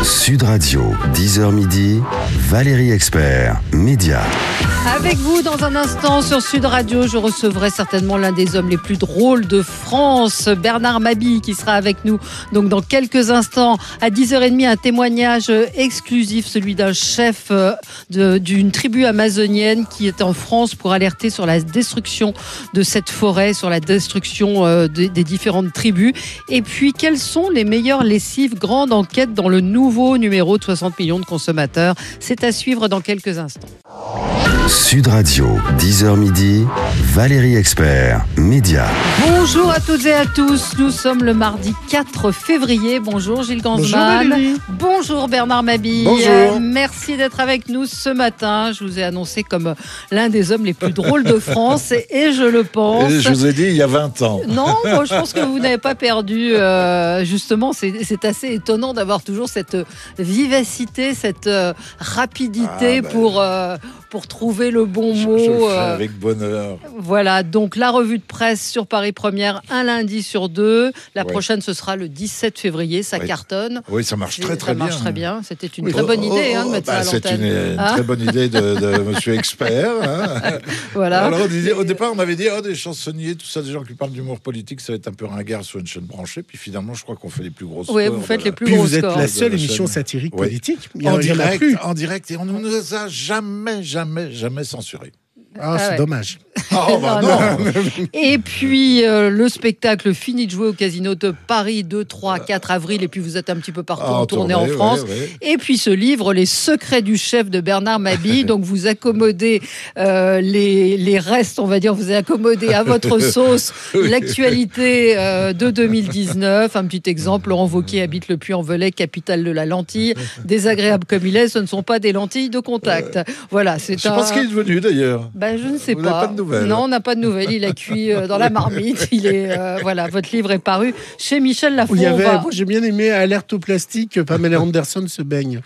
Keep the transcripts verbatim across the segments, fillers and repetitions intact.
Sud Radio, dix heures midi, Valérie Expert, Média. Avec vous, dans un instant, sur Sud Radio, je recevrai certainement l'un des hommes les plus drôles de France, Bernard Mabille, qui sera avec nous. Donc, dans quelques instants, à dix heures trente, un témoignage exclusif, celui d'un chef de, d'une tribu amazonienne qui est en France pour alerter sur la destruction de cette forêt, sur la destruction euh, des, des différentes tribus. Et puis, quelles sont les meilleures lessives? Grande enquête dans le nouveau numéro de soixante millions de consommateurs. C'est à suivre dans quelques instants. Sud Radio, dix heures midi, Valérie Expert, Média. Bonjour à toutes et à tous, nous sommes le mardi quatre février. Bonjour Gilles Gansman. Bonjour, Bonjour Bernard Mabille. Bonjour. Merci d'être avec nous ce matin. Je vous ai annoncé comme l'un des hommes les plus drôles de France et, et je le pense. Et je vous ai dit il y a vingt ans. Non, moi, je pense que vous n'avez pas perdu. Euh, justement, c'est, c'est assez étonnant d'avoir toujours cette vivacité, cette euh, rapidité ah, ben... pour... Euh, pour trouver le bon je, mot. Je le fais euh, avec bonheur. Voilà, donc la revue de presse sur Paris Première, un lundi sur deux. La ouais. prochaine, ce sera le dix-sept février, ça oui. cartonne. Oui, ça marche très très ça bien. Ça marche très bien, c'était une oui. très bonne oh, idée oh, hein, de mettre bah, ça à l'antenne. C'est une, une hein très bonne idée de, de Monsieur Expert. Hein. Voilà. Alors, on disait, au départ, on avait dit, oh, des chansonniers, tout ça, des gens qui parlent d'humour politique, ça va être un peu ringard sur une chaîne branchée. Puis finalement, je crois qu'on fait les plus gros scores. Oui, vous faites les plus Puis gros vous êtes scores. la seule émission satirique oui. politique. Il y en, en direct, en direct, et on ne nous a jamais, jamais, jamais censuré. Ah, ah, c'est ouais. dommage. Oh, bah non, non. Et puis, euh, le spectacle finit de jouer au Casino de Paris deux, trois, quatre avril. Et puis, vous êtes un petit peu partout ah, en tournée en France. Ouais, ouais. Et puis, ce livre, Les secrets du chef de Bernard Mabille. Donc, vous accommodez euh, les, les restes, on va dire, vous accommodez à votre sauce l'actualité euh, de deux mille dix-neuf. Un petit exemple, Laurent Wauquiez habite le Puy-en-Velay, capitale de la lentille. Désagréable comme il est, ce ne sont pas des lentilles de contact. Voilà, c'est Je un... pense qu'il est devenu, d'ailleurs. Ben, je ne sais vous pas. pas de nouvelles. Non, on n'a pas de nouvelles. Il a cuit euh, dans la marmite. Il est euh, voilà. Votre livre est paru chez Michel Lafon. Il y avait, va... moi, j'ai bien aimé Alerte au plastique. Pamela Anderson se baigne.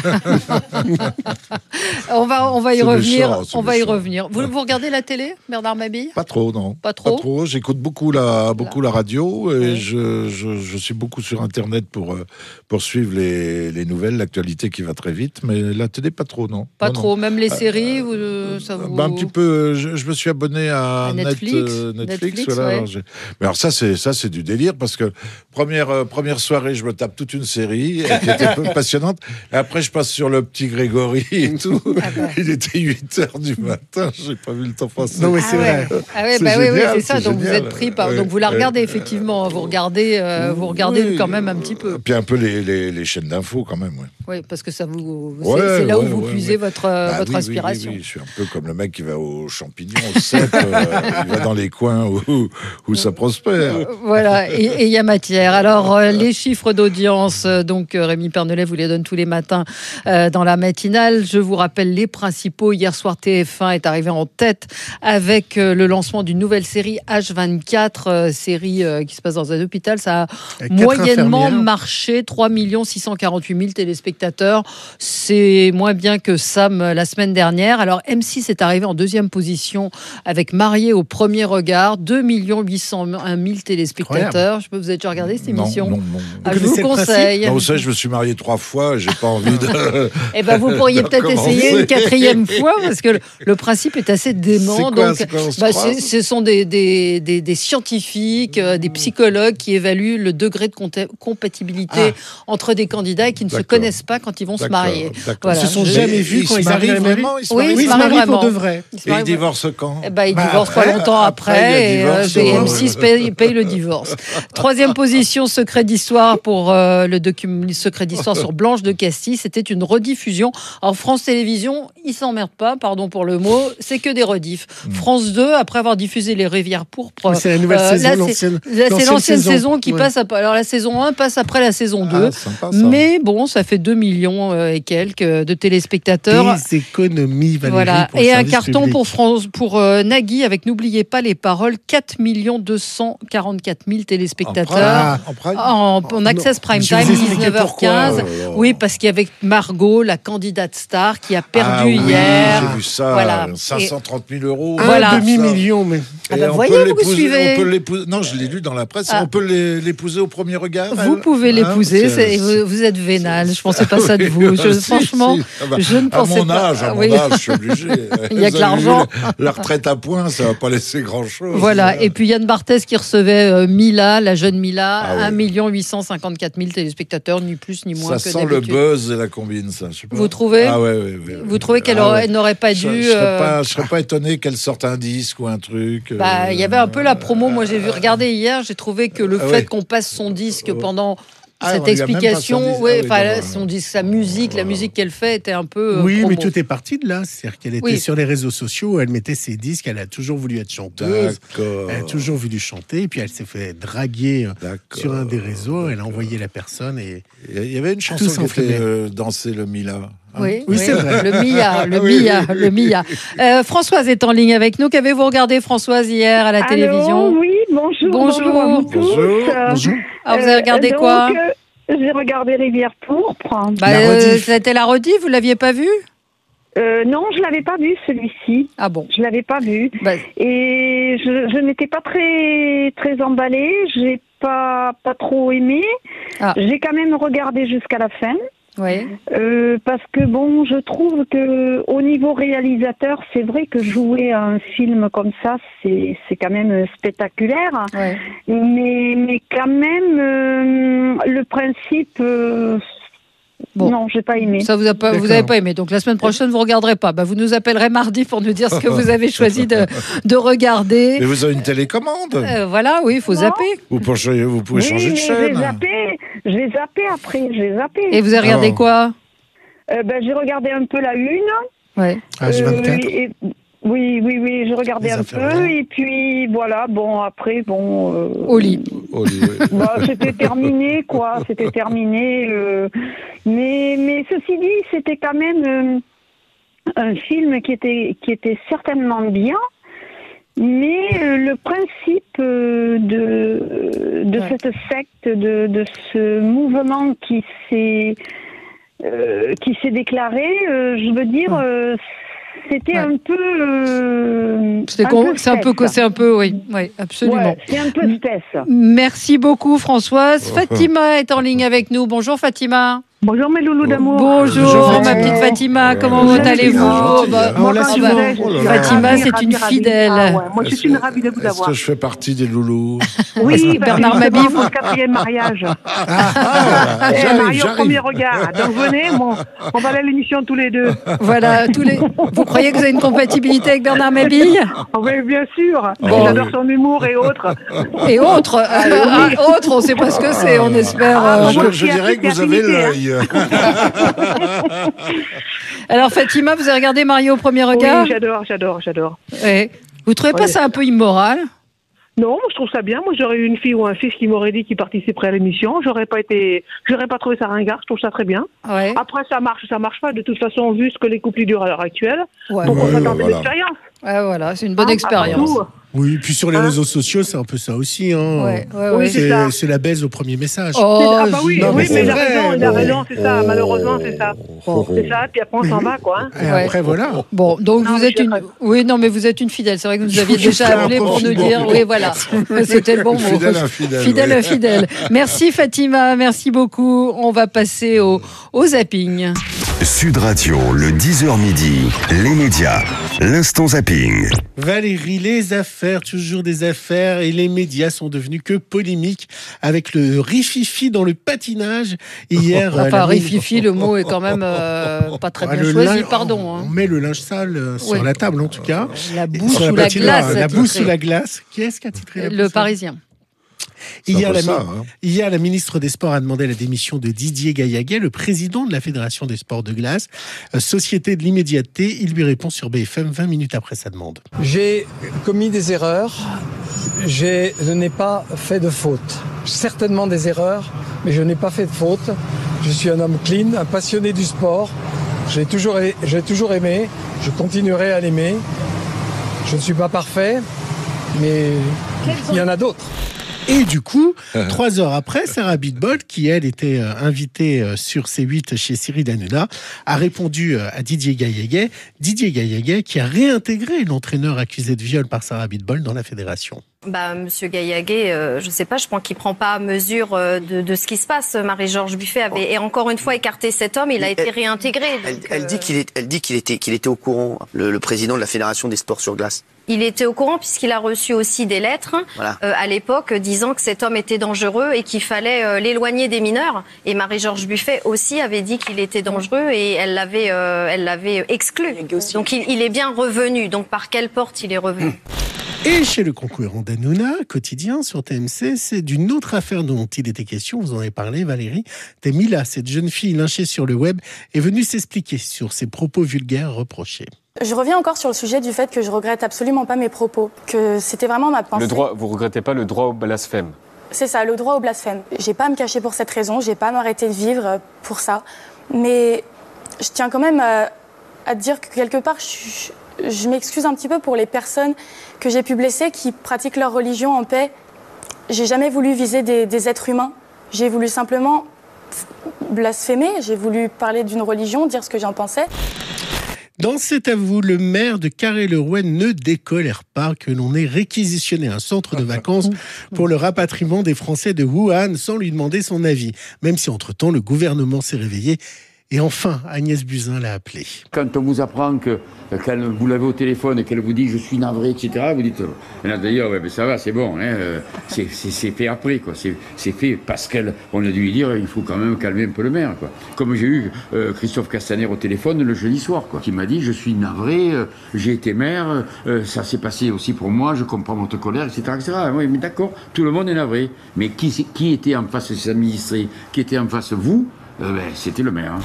on va on va y c'est revenir. Méchant, on va méchant. y revenir. Vous, vous regardez la télé, Bernard Mabille? Pas trop, non. Pas trop. Pas trop. J'écoute beaucoup la beaucoup la radio et ouais. je, je je suis beaucoup sur Internet pour euh, pour suivre les les nouvelles, l'actualité qui va très vite. Mais la télé, pas trop, non. Pas non, trop. Non. Même les euh, séries, vous, ça vous... Bah, un petit peu. Je, je me suis abonné à, à Netflix. Net, euh, Netflix, Netflix voilà. ouais. Mais alors ça, c'est ça, c'est du délire parce que première euh, première soirée, je me tape toute une série qui était un peu passionnante. Et après, je passe sur le petit Grégory et tout. Ah bah. Il était huit heures du matin. J'ai pas vu le temps passer. Non, mais c'est ah vrai. Ouais. Ah ouais, c'est bah génial, oui, oui, c'est ça. c'est donc génial. vous êtes pris par. Ouais. Donc vous la regardez ouais. effectivement. Vous regardez, euh, vous regardez oui. quand même un petit peu. Puis un peu les les, les chaînes d'infos quand même. Ouais. Oui, parce que ça vous. Ouais, c'est, c'est là ouais, où vous ouais, puisez ouais. votre bah, votre oui, inspiration. Oui, oui, oui. Je suis un peu comme le mec qui va aux champignons, au cèpe, euh, il va dans les coins où, où ça prospère. Euh, voilà, et il y a matière. Alors, euh, les chiffres d'audience, euh, donc euh, Rémi Pernelet vous les donne tous les matins euh, dans la matinale. Je vous rappelle les principaux. Hier soir, T F un est arrivé en tête avec euh, le lancement d'une nouvelle série H vingt-quatre, euh, série euh, qui se passe dans un hôpital. Ça a avec moyennement marché, trois millions six cent quarante-huit mille téléspectateurs. C'est moins bien que Sam euh, la semaine dernière. Alors, M six est arrivé en deuxième position avec Marié au premier regard, deux millions huit cent un mille téléspectateurs. Incroyable. Je peux vous avez déjà regardé cette émission? Non, non, non. Ah, je vous conseille. Non, vous savez, je me suis marié trois fois, j'ai pas envie de. Eh ben, vous pourriez peut-être essayer une quatrième fois parce que le, le principe est assez dément. C'est quoi, donc, c'est quoi, bah, c'est, ce sont des, des, des, des scientifiques, euh, des psychologues qui évaluent le degré de compta- compatibilité ah. entre des candidats et qui ne D'accord. se connaissent pas quand ils vont D'accord. se marier. Voilà. Ils se sont jamais vus quand ils arrivent vraiment. Ils se marient, oui, ils se marient vraiment. Pour de vrai. Et ils divorcent quand? Eh ben, ils bah, divorcent après, pas longtemps après, après et, divorce, et M six paye, paye le divorce. Troisième position, Secret d'Histoire pour euh, le document Secret d'Histoire sur Blanche de Castille. C'était une rediffusion. Alors France Télévisions, ils s'emmerdent pas, pardon pour le mot, c'est que des rediffs. Mmh. France deux, après avoir diffusé Les Rivières pourpres, c'est la nouvelle euh, saison, là, l'ancienne, c'est, là, c'est l'ancienne saison, saison qui ouais. passe. Après, alors la saison un passe après la saison deux, ah, sympa, mais bon, ça fait deux millions euh, et quelques de téléspectateurs. Des économies, Valérie, voilà, pour et le un carton bon pour France, pour euh, Nagui avec N'oubliez pas les paroles, quatre millions deux cent quarante-quatre mille téléspectateurs. En prime, En, en access prime Je vais time, vous expliquer dix-neuf heures pourquoi. quinze. Oh là là. Oui, parce qu'il y avait Margot, la candidate star, qui a perdu Ah oui, hier. j'ai vu ça. Voilà. cinq cent trente mille euros. Un Voilà. demi-million, mais. Ah Et bah on voyez, peut vous l'épouser- suivez. On peut l'épouser. Non, je l'ai lu dans la presse. Ah. On peut l'é- l'épouser au premier regard. Vous elle pouvez Hein, l'épouser, parce que c'est- vous, vous êtes vénal. Je pensais pas ça de Oui, vous. Je, si, franchement, si. Ah bah, je ne pensais à mon pas. âge, à mon Oui. âge, je suis obligé. Il y a que Vous avez l'argent. vu, La retraite à point, ça va pas laisser grand-chose. Voilà, et puis Yann Barthès qui recevait euh, Mila, la jeune Mila, Ah ouais. un million huit cent cinquante-quatre mille téléspectateurs, ni plus ni moins Ça que sent le d'habitude. buzz et la combine, ça. Je sais pas. Vous trouvez Ah ouais, ouais, ouais, Vous ouais. trouvez qu'elle Ah aurait- ouais. n'aurait pas Je, dû... je serais euh, pas, je serais pas étonné qu'elle sorte un disque ou un truc. euh, Bah, il y avait un peu la promo. Moi, j'ai vu regarder hier. J'ai trouvé que le Ah fait ouais. qu'on passe son disque Oh. pendant Ah, cette on lui a même pas explication, son disque. ouais, Ah oui, enfin, d'accord. son disque, sa musique, la musique qu'elle fait était un peu. euh, Oui, mais promo. tout est parti de là. C'est-à-dire qu'elle était Oui. sur les réseaux sociaux, elle mettait ses disques, elle a toujours voulu être chanteuse, D'accord. elle a toujours voulu chanter, et puis elle s'est fait draguer euh, D'accord. sur un des réseaux, elle a envoyé la personne et. Il y avait une chanson Tout qui s'enflammait. était euh, Danser le Mila. Hein Oui, Oui, c'est vrai. Le Mia, le Oui, Mia, oui. le Mia. Euh, Françoise est en ligne avec nous. Qu'avez-vous regardé, Françoise, hier à la Allô, télévision? oui, bonjour. Bonjour. à vous tous. Bonjour. Euh, Bonjour. Alors, vous avez regardé donc, quoi? euh, J'ai regardé Rivière Pourpre. Bah, La euh, rediff. C'était la rediff, vous l'aviez pas vu? Euh, non, je l'avais pas vu celui-ci. Ah bon. Je l'avais pas vu. Bah, Et je, je n'étais pas très très emballée. J'ai pas pas trop aimé. Ah. J'ai quand même regardé jusqu'à la fin. oui. Euh, parce que bon, je trouve que au niveau réalisateur, c'est vrai que jouer un film comme ça, c'est c'est quand même spectaculaire. Ouais. Mais mais quand même, euh, le principe, euh, Bon. non, j'ai pas aimé. Ça vous a pas, vous D'accord. avez pas aimé. Donc la semaine prochaine vous regarderez pas. Bah, vous nous appellerez mardi pour nous dire ce que vous avez choisi de, de regarder. Mais vous avez une télécommande. Euh, voilà, oui, il faut Non. zapper. Vous pouvez, changer- vous pouvez Oui, changer de mais j'ai chaîne. zappé, j'ai zappé après, j'ai zappé. Et vous avez regardé Ah. quoi? Euh, ben, j'ai regardé un peu la une. Ouais. H vingt-quatre. Euh, et- oui, oui, oui, j'ai regardé Les un affaires peu. là. Et puis voilà, bon, après, bon. euh, Au lit. Oh, oui, oui. Bah, c'était terminé, quoi. C'était terminé. euh, mais, mais ceci dit, c'était quand même euh, un film qui était, qui était certainement bien. Mais euh, le principe euh, de, de Ouais. cette secte, de, de ce mouvement qui s'est euh, qui s'est déclaré, euh, je veux dire, euh, c'était Ouais. un peu. euh, C'était un con- peu C'est un peu, spèce. c'est un peu, oui, oui, absolument. Ouais, c'est un peu spèce. Merci beaucoup, Françoise. Fatima est en ligne avec nous. Bonjour, Fatima. Bonjour mes loulous d'amour. Bonjour, Bonjour, ma Fatima. petite Fatima. Ouais, Comment ouais, allez-vous? gentil, Bah, hein. Ah, on l'a ah su bah, voir. je Oh là suis là. Fatima, ravie, c'est ravie, une ravie. fidèle. Ah ouais, moi, je Est-ce suis que- une ravie de vous Est-ce avoir. que je fais partie des loulous? Oui, Bernard parce que Mabille, c'est vous- mon quatrième mariage. Ah, Eh, j'arrive, marié au j'arrive. premier regard. Donc venez, mon- on va aller à l'émission tous les deux. Voilà, tous les. Vous croyez que vous avez une compatibilité avec Bernard Mabille Oh, oui, bien sûr. Bon, J'adore oui. son humour et autres. et autres Ah, autres, on ne sait pas ce que c'est. On espère. Ah, euh, moi, Je, je je suis dirais que vous avez affinité, hein. l'œil. Alors, Fatima, vous avez regardé Mario au premier regard? Oui, j'adore, j'adore, j'adore. Ouais. Vous trouvez pas Ouais. ça un peu immoral? Non, moi, je trouve ça bien. Moi, j'aurais eu une fille ou un fils qui m'aurait dit qu'il participerait à l'émission. J'aurais pas été, j'aurais pas trouvé ça ringard. Je trouve ça très bien. Ouais. Après, ça marche, ça marche pas. De toute façon, vu ce que les couples durent à l'heure actuelle, Ouais, pourquoi Ouais, pas bah, tenter voilà. l'expérience? ouais, voilà, c'est une bonne Hein, expérience. après tout. Oui, puis sur les Hein réseaux sociaux, c'est un peu ça aussi. Hein. Ouais, ouais, Oui, ouais. c'est C'est ça. c'est la baise au premier message. Oh, Ah bah oui, je- non, oui, mais mais c'est il a vrai, raison, il a bon. raison, c'est ça. Oh. Malheureusement, c'est ça. Oh. C'est ça, puis après on s'en va, quoi. hein. Et Ouais. après, voilà. Bon, donc Non, vous mais êtes je une. suis Oui, non, mais vous êtes une fidèle. C'est vrai que vous nous Je aviez suis déjà un appelé peu pour nous fidèle. dire. Oui, voilà. C'était le bon mot. Fidèle, infidèle. Fidèle, oui. fidèle. Merci Fatima, merci beaucoup. On va passer au, au zapping. Sud Radio, le dix heures midi, les médias, l'instant zapping. Valérie, les affaires, toujours des affaires, et les médias sont devenus que polémiques avec le rififi dans le patinage. Hier, euh, Enfin, la- rififi, le mot est quand même euh, pas très Ah, bien le choisi, linge- pardon. On hein. met le linge sale euh, sur Oui. la table, en tout cas. La Et boue sur sous la patinoire, glace. La a boue titré. sous la glace. Qui est-ce qui a titré la boue Le sous la- Parisien. C'est un Hier, peu la, ça, mi- hein. hier, la ministre des Sports a demandé la démission de Didier Gaillaguet, le président de la Fédération des sports de glace. Euh, Société de l'immédiateté, il lui répond sur B F M vingt minutes après sa demande. J'ai commis des erreurs, j'ai- je n'ai pas fait de faute. Certainement des erreurs, mais je n'ai pas fait de faute. Je suis un homme clean, un passionné du sport. J'ai toujours, j'ai toujours aimé, je continuerai à l'aimer. Je ne suis pas parfait, mais il y en a d'autres. Et du coup, trois heures après, Sarah Abitbol, qui elle était euh, invitée euh, sur C huit chez Cyril Hanouna, a répondu euh, à Didier Gaillaguet. Didier Gaillaguet qui a réintégré l'entraîneur accusé de viol par Sarah Abitbol dans la fédération. Bah, Monsieur Gaillaguet, euh, je sais pas, je pense qu'il prend pas mesure euh, de, de ce qui se passe. Marie-Georges Buffet avait et encore une fois écarté cet homme, il a elle, été réintégré. Elle, donc, elle euh... dit qu'il est, elle dit qu'il était, qu'il était au courant, le, le président de la Fédération des sports sur glace. Il était au courant puisqu'il a reçu aussi des lettres voilà. euh, à l'époque disant que cet homme était dangereux et qu'il fallait euh, l'éloigner des mineurs. Et Marie-Georges Buffet aussi avait dit qu'il était dangereux et elle l'avait, euh, elle l'avait exclu. Donc il, il est bien revenu. Donc par quelle porte il est revenu ? Et chez le concurrent d'Hanouna, quotidien sur T M C, c'est d'une autre affaire dont il était question. Vous en avez parlé, Valérie. Mila, cette jeune fille lynchée sur le web, est venue s'expliquer sur ses propos vulgaires reprochés. Je reviens encore sur le sujet du fait que je regrette absolument pas mes propos, que c'était vraiment ma pensée. Le droit, vous regrettez pas le droit au blasphème ? C'est ça, le droit au blasphème. J'ai pas à me cacher pour cette raison, j'ai pas à m'arrêter de vivre pour ça. Mais je tiens quand même à, à dire que quelque part, je, je m'excuse un petit peu pour les personnes que j'ai pu blesser qui pratiquent leur religion en paix. J'ai jamais voulu viser des, des êtres humains. J'ai voulu simplement blasphémer, j'ai voulu parler d'une religion, dire ce que j'en pensais. Dans cet avou, le maire de Carré-le-Rouen ne décolère pas que l'on ait réquisitionné un centre de vacances pour le rapatriement des Français de Wuhan sans lui demander son avis. Même si entre-temps, le gouvernement s'est réveillé. Et enfin, Agnès Buzyn l'a appelé. Quand on vous apprend que quand vous l'avez au téléphone et qu'elle vous dit « je suis navré », et cetera, vous dites « d'ailleurs, ouais, mais ça va, c'est bon, hein, c'est, c'est, c'est fait après, quoi. C'est, c'est fait parce qu'on a dû lui dire « il faut quand même calmer un peu le maire ». Quoi. » Comme j'ai eu euh, Christophe Castaner au téléphone le jeudi soir, quoi, qui m'a dit « je suis navré, euh, j'ai été maire, euh, ça s'est passé aussi pour moi, je comprends votre colère, et cetera et cetera. Oui, mais d'accord, tout le monde est navré. Mais qui, qui était en face de ses administrés, qui était en face de vous ? Euh, ben, c'était le maire. Hein.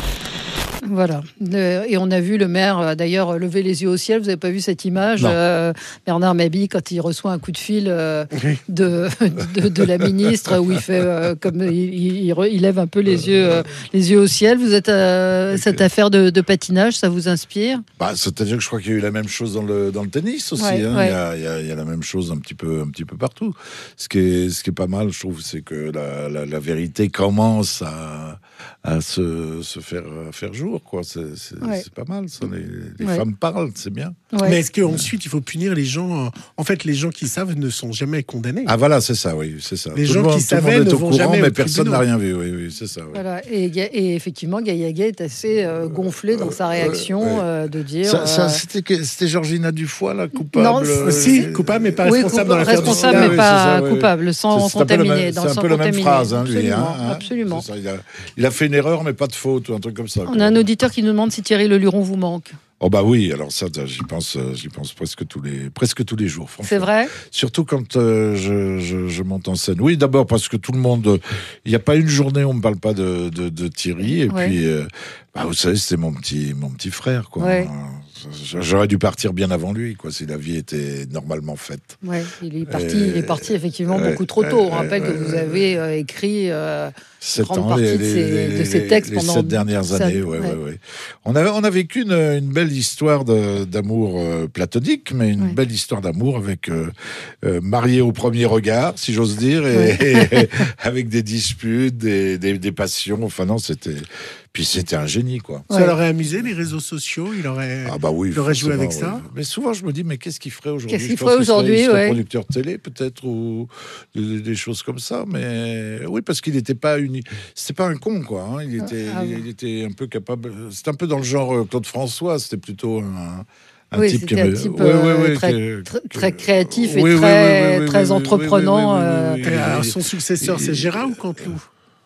Voilà. Et on a vu le maire, d'ailleurs, lever les yeux au ciel. Vous n'avez pas vu cette image euh, Bernard Mabille, quand il reçoit un coup de fil euh, de, de, de la ministre, où il fait euh, comme il, il, il lève un peu les yeux, euh, les yeux au ciel. Vous êtes euh, cette affaire de, de patinage, ça vous inspire ? Bah, c'est-à-dire que je crois qu'il y a eu la même chose dans le, dans le tennis aussi. Ouais, hein. ouais. Il, y a, il, y a, il y a la même chose un petit peu, un petit peu partout. Ce qui est, ce qui est pas mal, je trouve, c'est que la, la, la vérité commence à, à se, se faire, à faire jour. Quoi. C'est, c'est, ouais. c'est pas mal, ça. Les, les ouais. femmes parlent, c'est bien. Ouais. Mais est-ce qu'ensuite, il faut punir les gens ? En fait, les gens qui savent ne sont jamais condamnés. Ah voilà, c'est ça, oui, c'est ça. Les tout gens monde, qui savaient ne vont courant, jamais mais personne n'a rien vu, oui, oui, c'est ça. Oui. Voilà. Et, et effectivement, Gaillaguet est assez euh, gonflé dans sa réaction euh, euh, de dire... Ça, ça, euh... c'était, c'était Georgina Dufoy, la coupable. Non, euh, si, coupable, mais pas oui, responsable coupa- dans l'affaire responsable, du mais oui, pas ça, coupable, oui. sans c'est, contaminé. C'est un peu la même phrase, hein, lui. Hein, hein, absolument. Ça, il, a, il a fait une erreur, mais pas de faute, ou un truc comme ça. On a un auditeur qui nous demande si Thierry Leluron vous manque. Oh bah oui, alors ça, j'y pense, j'y pense presque tous les, presque tous les jours, franchement. C'est vrai. Surtout quand euh, je, je, je monte en scène. Oui, d'abord parce que tout le monde, il n'y a pas une journée où on me parle pas de, de, de Thierry. Et ouais. puis, euh, bah, vous savez, c'est mon petit, mon petit frère, quoi. Ouais. J'aurais dû partir bien avant lui, quoi, si la vie était normalement faite. Ouais, il est parti, et, il est parti effectivement euh, beaucoup trop tôt. On rappelle euh, que vous avez euh, écrit euh, une grande partie les, de, ces, les, de ces textes les pendant sept dernières années. Ça, ouais, ouais. Ouais, ouais. On a, on a vécu une, une belle histoire de, d'amour euh, platonique, mais une ouais. belle histoire d'amour avec euh, euh, marié au premier regard, si j'ose dire, et, ouais. et, et avec des disputes, des, des, des passions. Enfin non, c'était. Puis c'était un génie, quoi. Ça ouais. l'aurait amusé, les réseaux sociaux. Il aurait, ah bah oui, il aurait joué avec ouais. ça. Mais souvent, je me dis, mais qu'est-ce qu'il ferait aujourd'hui ? Qu'est-ce qu'il ferait aujourd'hui, il serait, il serait ouais. producteur télé, peut-être, ou des, des choses comme ça. Mais oui, parce qu'il n'était pas uni... C'était pas un con, quoi. Hein. Il était, ah, il, il était un peu capable. C'était un peu dans le genre Claude François. C'était plutôt un. Un oui, type c'était qui un avait... type oui, euh, oui, oui, très, que, très, très créatif et oui, très, oui, oui, très oui, entreprenant. Oui, oui, oui, oui, oui, oui, oui. Alors, son successeur, c'est Gérard ou Canteloup ?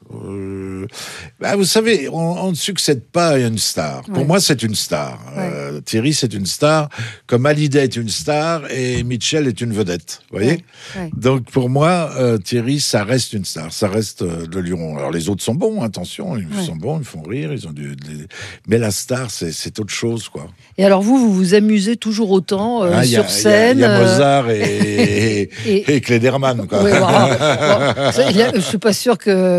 Euh, bah vous savez, on, on ne succède pas à une star. Ouais. Pour moi, c'est une star. Ouais. Euh, Thierry, c'est une star, comme Hallyday est une star et Mitchell est une vedette. Vous voyez ? Ouais. Ouais. Donc pour moi, euh, Thierry, ça reste une star. Ça reste euh, le Luron. Alors les autres sont bons, attention, ils ouais. sont bons, ils font rire, ils ont du. Des... Mais la star, c'est, c'est autre chose, quoi. Et alors vous, vous vous amusez toujours autant euh, ah, sur a, scène. Il y, y a Mozart et, et, et... et Klederman, quoi. Ouais, bon, bon, ça, il y a, je suis pas sûr que Gérard et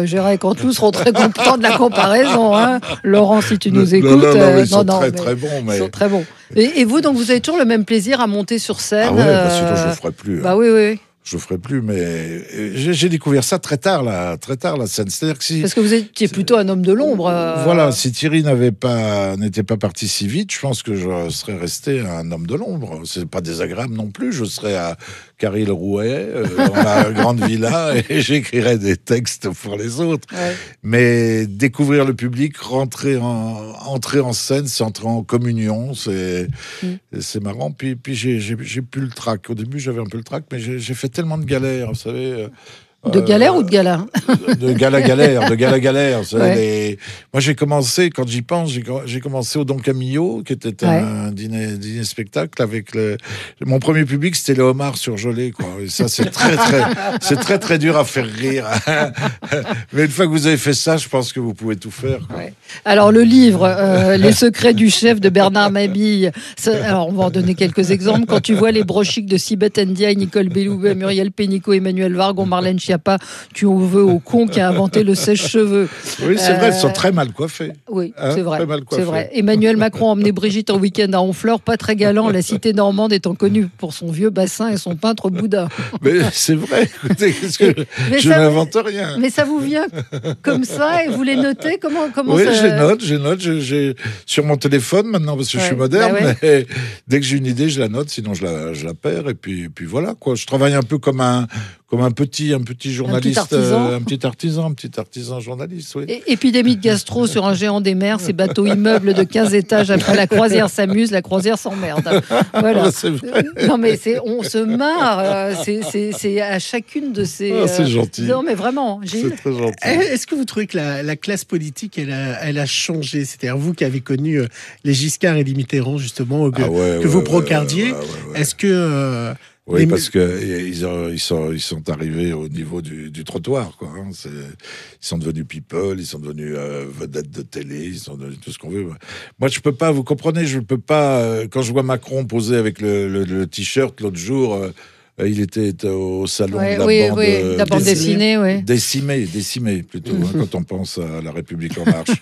Canteloup seront très contents de la comparaison. Hein. Laurent, si tu nous écoutes. Non, non, non, euh, ils sont non, très, mais très bons. Mais... Ils sont très bons. Et, et vous, donc, vous avez toujours le même plaisir à monter sur scène. Ah ouais, bah, euh... sinon je ne le ferai plus. Bah hein. oui, oui. Je ne ferai plus, mais j'ai, j'ai découvert ça très tard, là, très tard la scène. C'est-à-dire que si, Parce que vous étiez plutôt un homme de l'ombre. Euh... Voilà, si Thierry n'avait pas, n'était pas parti si vite, je pense que je serais resté un homme de l'ombre. C'est pas désagréable non plus. Je serais à Carry-le-Rouet, euh, dans la grande villa, et j'écrirais des textes pour les autres. Ouais. Mais découvrir le public, rentrer en, entrer en scène, c'est entrer en communion, c'est, mm. c'est marrant. Puis, puis j'ai, j'ai, j'ai plus le trac. Au début, j'avais un peu le trac, mais j'ai, j'ai fait tellement de galères, vous savez. De galère euh, ou de gala De gala galère, de gala galère. Ouais. Les... Moi, j'ai commencé, quand j'y pense, j'ai, j'ai commencé au Don Camillo, qui était ouais. un dîner, dîner spectacle avec le. Mon premier public, c'était le homard surgelé, quoi. Et ça, c'est très, très, c'est très, très dur à faire rire. Mais une fois que vous avez fait ça, je pense que vous pouvez tout faire. Quoi. Ouais. Alors, le livre, euh, Les secrets du chef de Bernard Mabille. Ça, alors, on va en donner quelques exemples. Quand tu vois les brochiques de Sibeth Ndiaye, Nicole Belloubet, Muriel Pénicaud, Emmanuel Vargon, Marlène Schiappa, pas, tu en veux au con qui a inventé le sèche-cheveux. Oui, c'est euh... vrai, elles sont très mal coiffées. Oui, hein, c'est vrai. Très mal c'est vrai. Emmanuel Macron a emmené Brigitte en week-end à Honfleur, pas très galant, la cité normande étant connue pour son vieux bassin et son peintre Bouddha. Mais c'est vrai, écoutez, qu'est-ce que mais je ça, n'invente rien. Mais ça vous vient comme ça et vous les notez comment, comment Oui, ça... je note, je note, je, j'ai sur mon téléphone maintenant parce que ouais, je suis moderne, bah ouais. mais dès que j'ai une idée, je la note, sinon je la, je la perds et puis, et puis voilà quoi. Je travaille un peu comme un comme un petit, un petit journaliste, un petit artisan, euh, un petit artisan, un petit artisan journaliste, oui. Et, épidémie de gastro sur un géant des mers, ces bateaux immeubles de quinze étages après la croisière s'amuse, la croisière s'emmerde. Voilà. C'est vrai. Non mais c'est, on se marre, c'est, c'est, c'est à chacune de ces... Ah, c'est gentil. Non mais vraiment, Gilles. C'est très gentil. Est-ce que vous trouvez que la, la classe politique, elle a, elle a changé? C'est-à-dire vous qui avez connu euh, les Giscard et les Mitterrand, justement, que, ah ouais, que ouais, vous ouais, brocardiez, ouais, ouais, ouais, ouais. Est-ce que... Euh, Oui, les... parce que ils, ils sont ils sont arrivés au niveau du, du trottoir, quoi. Hein. C'est, ils sont devenus people, ils sont devenus euh, vedettes de télé, ils sont devenus tout ce qu'on veut. Moi, je peux pas. Vous comprenez, je peux pas. Euh, quand je vois Macron poser avec le, le, le t-shirt l'autre jour. Euh, Il était au salon ouais, de la oui, bande, oui, de la bande dessinée, oui. Décimé, décimé plutôt, hein, quand on pense à la République en marche.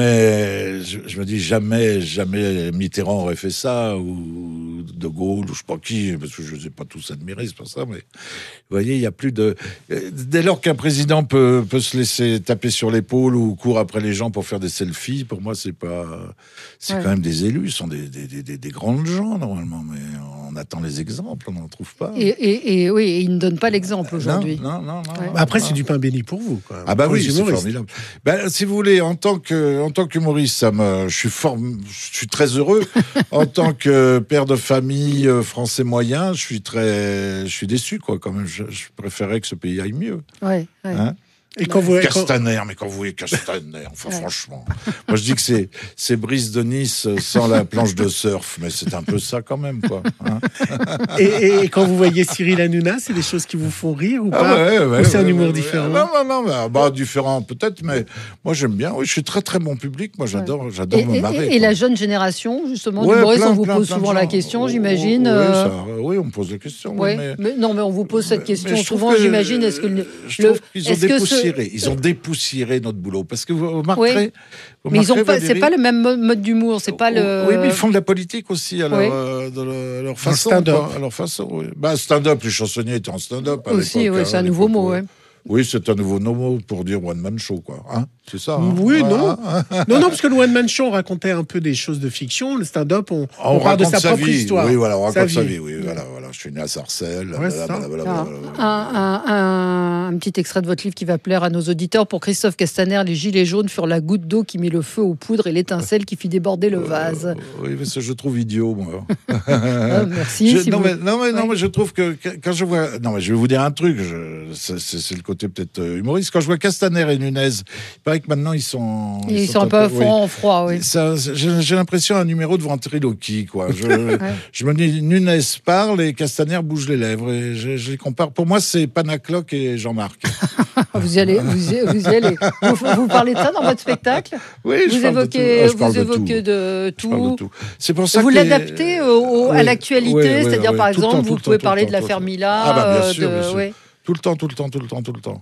Mais je, je me dis jamais, jamais Mitterrand aurait fait ça, ou De Gaulle, ou je sais pas qui, parce que je ne les ai pas tous admirés, c'est pour ça, mais vous voyez, il y a plus de... Dès lors qu'un président peut, peut se laisser taper sur l'épaule ou court après les gens pour faire des selfies, pour moi, c'est pas... C'est ouais. quand même des élus, ils sont des, des, des, des grandes gens, normalement, mais on attend les exemples, on n'en trouve pas. Et, et, et oui, et il ne donne pas l'exemple aujourd'hui. Non, non, non. non ouais. Après, non. c'est du pain béni pour vous, quoi. Ah bah pour oui, c'est formidable. Ben, si vous voulez, en tant que, en tant qu'humoriste, ça me, je suis fort, je suis très heureux. En tant que père de famille français moyen, je suis très, je suis déçu, quoi. Quand même, je, je préférais que ce pays aille mieux. Ouais. ouais. Hein? Et quand vous, Castaner, quand... mais quand vous voyez Castaner, enfin ouais. franchement, moi je dis que c'est c'est Brice de Nice sans la planche de surf, mais c'est un peu ça quand même, quoi. Hein et, et, et quand vous voyez Cyril Hanouna, c'est des choses qui vous font rire ou pas? ah ouais, ouais, ou c'est ouais, un humour ouais, différent? Non, non, non, bah, bah, différent peut-être, mais moi j'aime bien. Oui, je suis très très bon public. Moi j'adore, ouais. j'adore et, me marrer. Et, et la jeune génération, justement, ouais, d'humoristes, on vous plein, pose plein souvent la question, oh, j'imagine. Oui, euh... ça, oui, on me pose la question. Ouais, mais... mais non, mais on vous pose cette question mais souvent, que, j'imagine. Est-ce que le, je le, trouve qu'ils ont dépoussiéré, ce... ils ont dépoussiéré notre boulot, parce que vous remarquerez, oui. vous mais ils ont pas, Valérie, c'est pas le même mode d'humour, c'est pas le. Oui, mais ils font de la politique aussi à leur, oui. euh, de leur, leur façon. Stand-up. Quoi, à leur façon. Oui. Bah, stand-up, les chansonniers étaient en stand-up. À aussi, oui, hein, c'est un nouveau mot, oui. Oui, c'est un nouveau mot pour dire one man show, quoi. Hein, c'est ça. Hein oui, ah, non. Hein non, non, parce que le one man show, on racontait un peu des choses de fiction. Le stand-up, on, on, on parle de sa, sa propre vie. histoire. Oui, voilà, on raconte sa vie. Sa vie. Oui, oui. voilà, voilà. Je suis né à Sarcelles. Ouais, blablabla, ah, un, un, un, un petit extrait de votre livre qui va plaire à nos auditeurs. Pour Christophe Castaner, les gilets jaunes furent la goutte d'eau qui mit le feu aux poudres et l'étincelle qui fit déborder le vase. Euh, oui, mais ça, je trouve idiot, moi. ah, merci. Je, si non, vous... mais, non, mais, non, ouais. mais je trouve que quand je vois... Non, mais je vais vous dire un truc. Je... C'est, c'est le côté peut-être humoriste. Quand je vois Castaner et Nunez, il paraît que maintenant, ils sont... Ils, ils sont, sont un peu à fond, oui. froid, oui. Ça, j'ai, j'ai l'impression un numéro de ventriloquie, quoi. Je, ouais. je me dis, Nunez parle et Castaner bouge les lèvres. Et je, je les compare. Pour moi, c'est Panacloc et Jean-Marc. vous y allez, vous y, vous y allez. Vous, vous parlez de ça dans votre spectacle? Oui, vous je parle évoquez, de tout. Ah, vous de évoquez tout. de tout. Je parle de tout. C'est pour ça vous que l'adaptez au, au, oui, à l'actualité, oui, oui, c'est-à-dire oui, par oui, exemple, temps, vous temps, pouvez temps, parler temps, de la temps, Fermilla. Ah bah bien euh, sûr, de, bien sûr. Ouais. Tout le temps, tout le temps, tout le temps, tout le temps.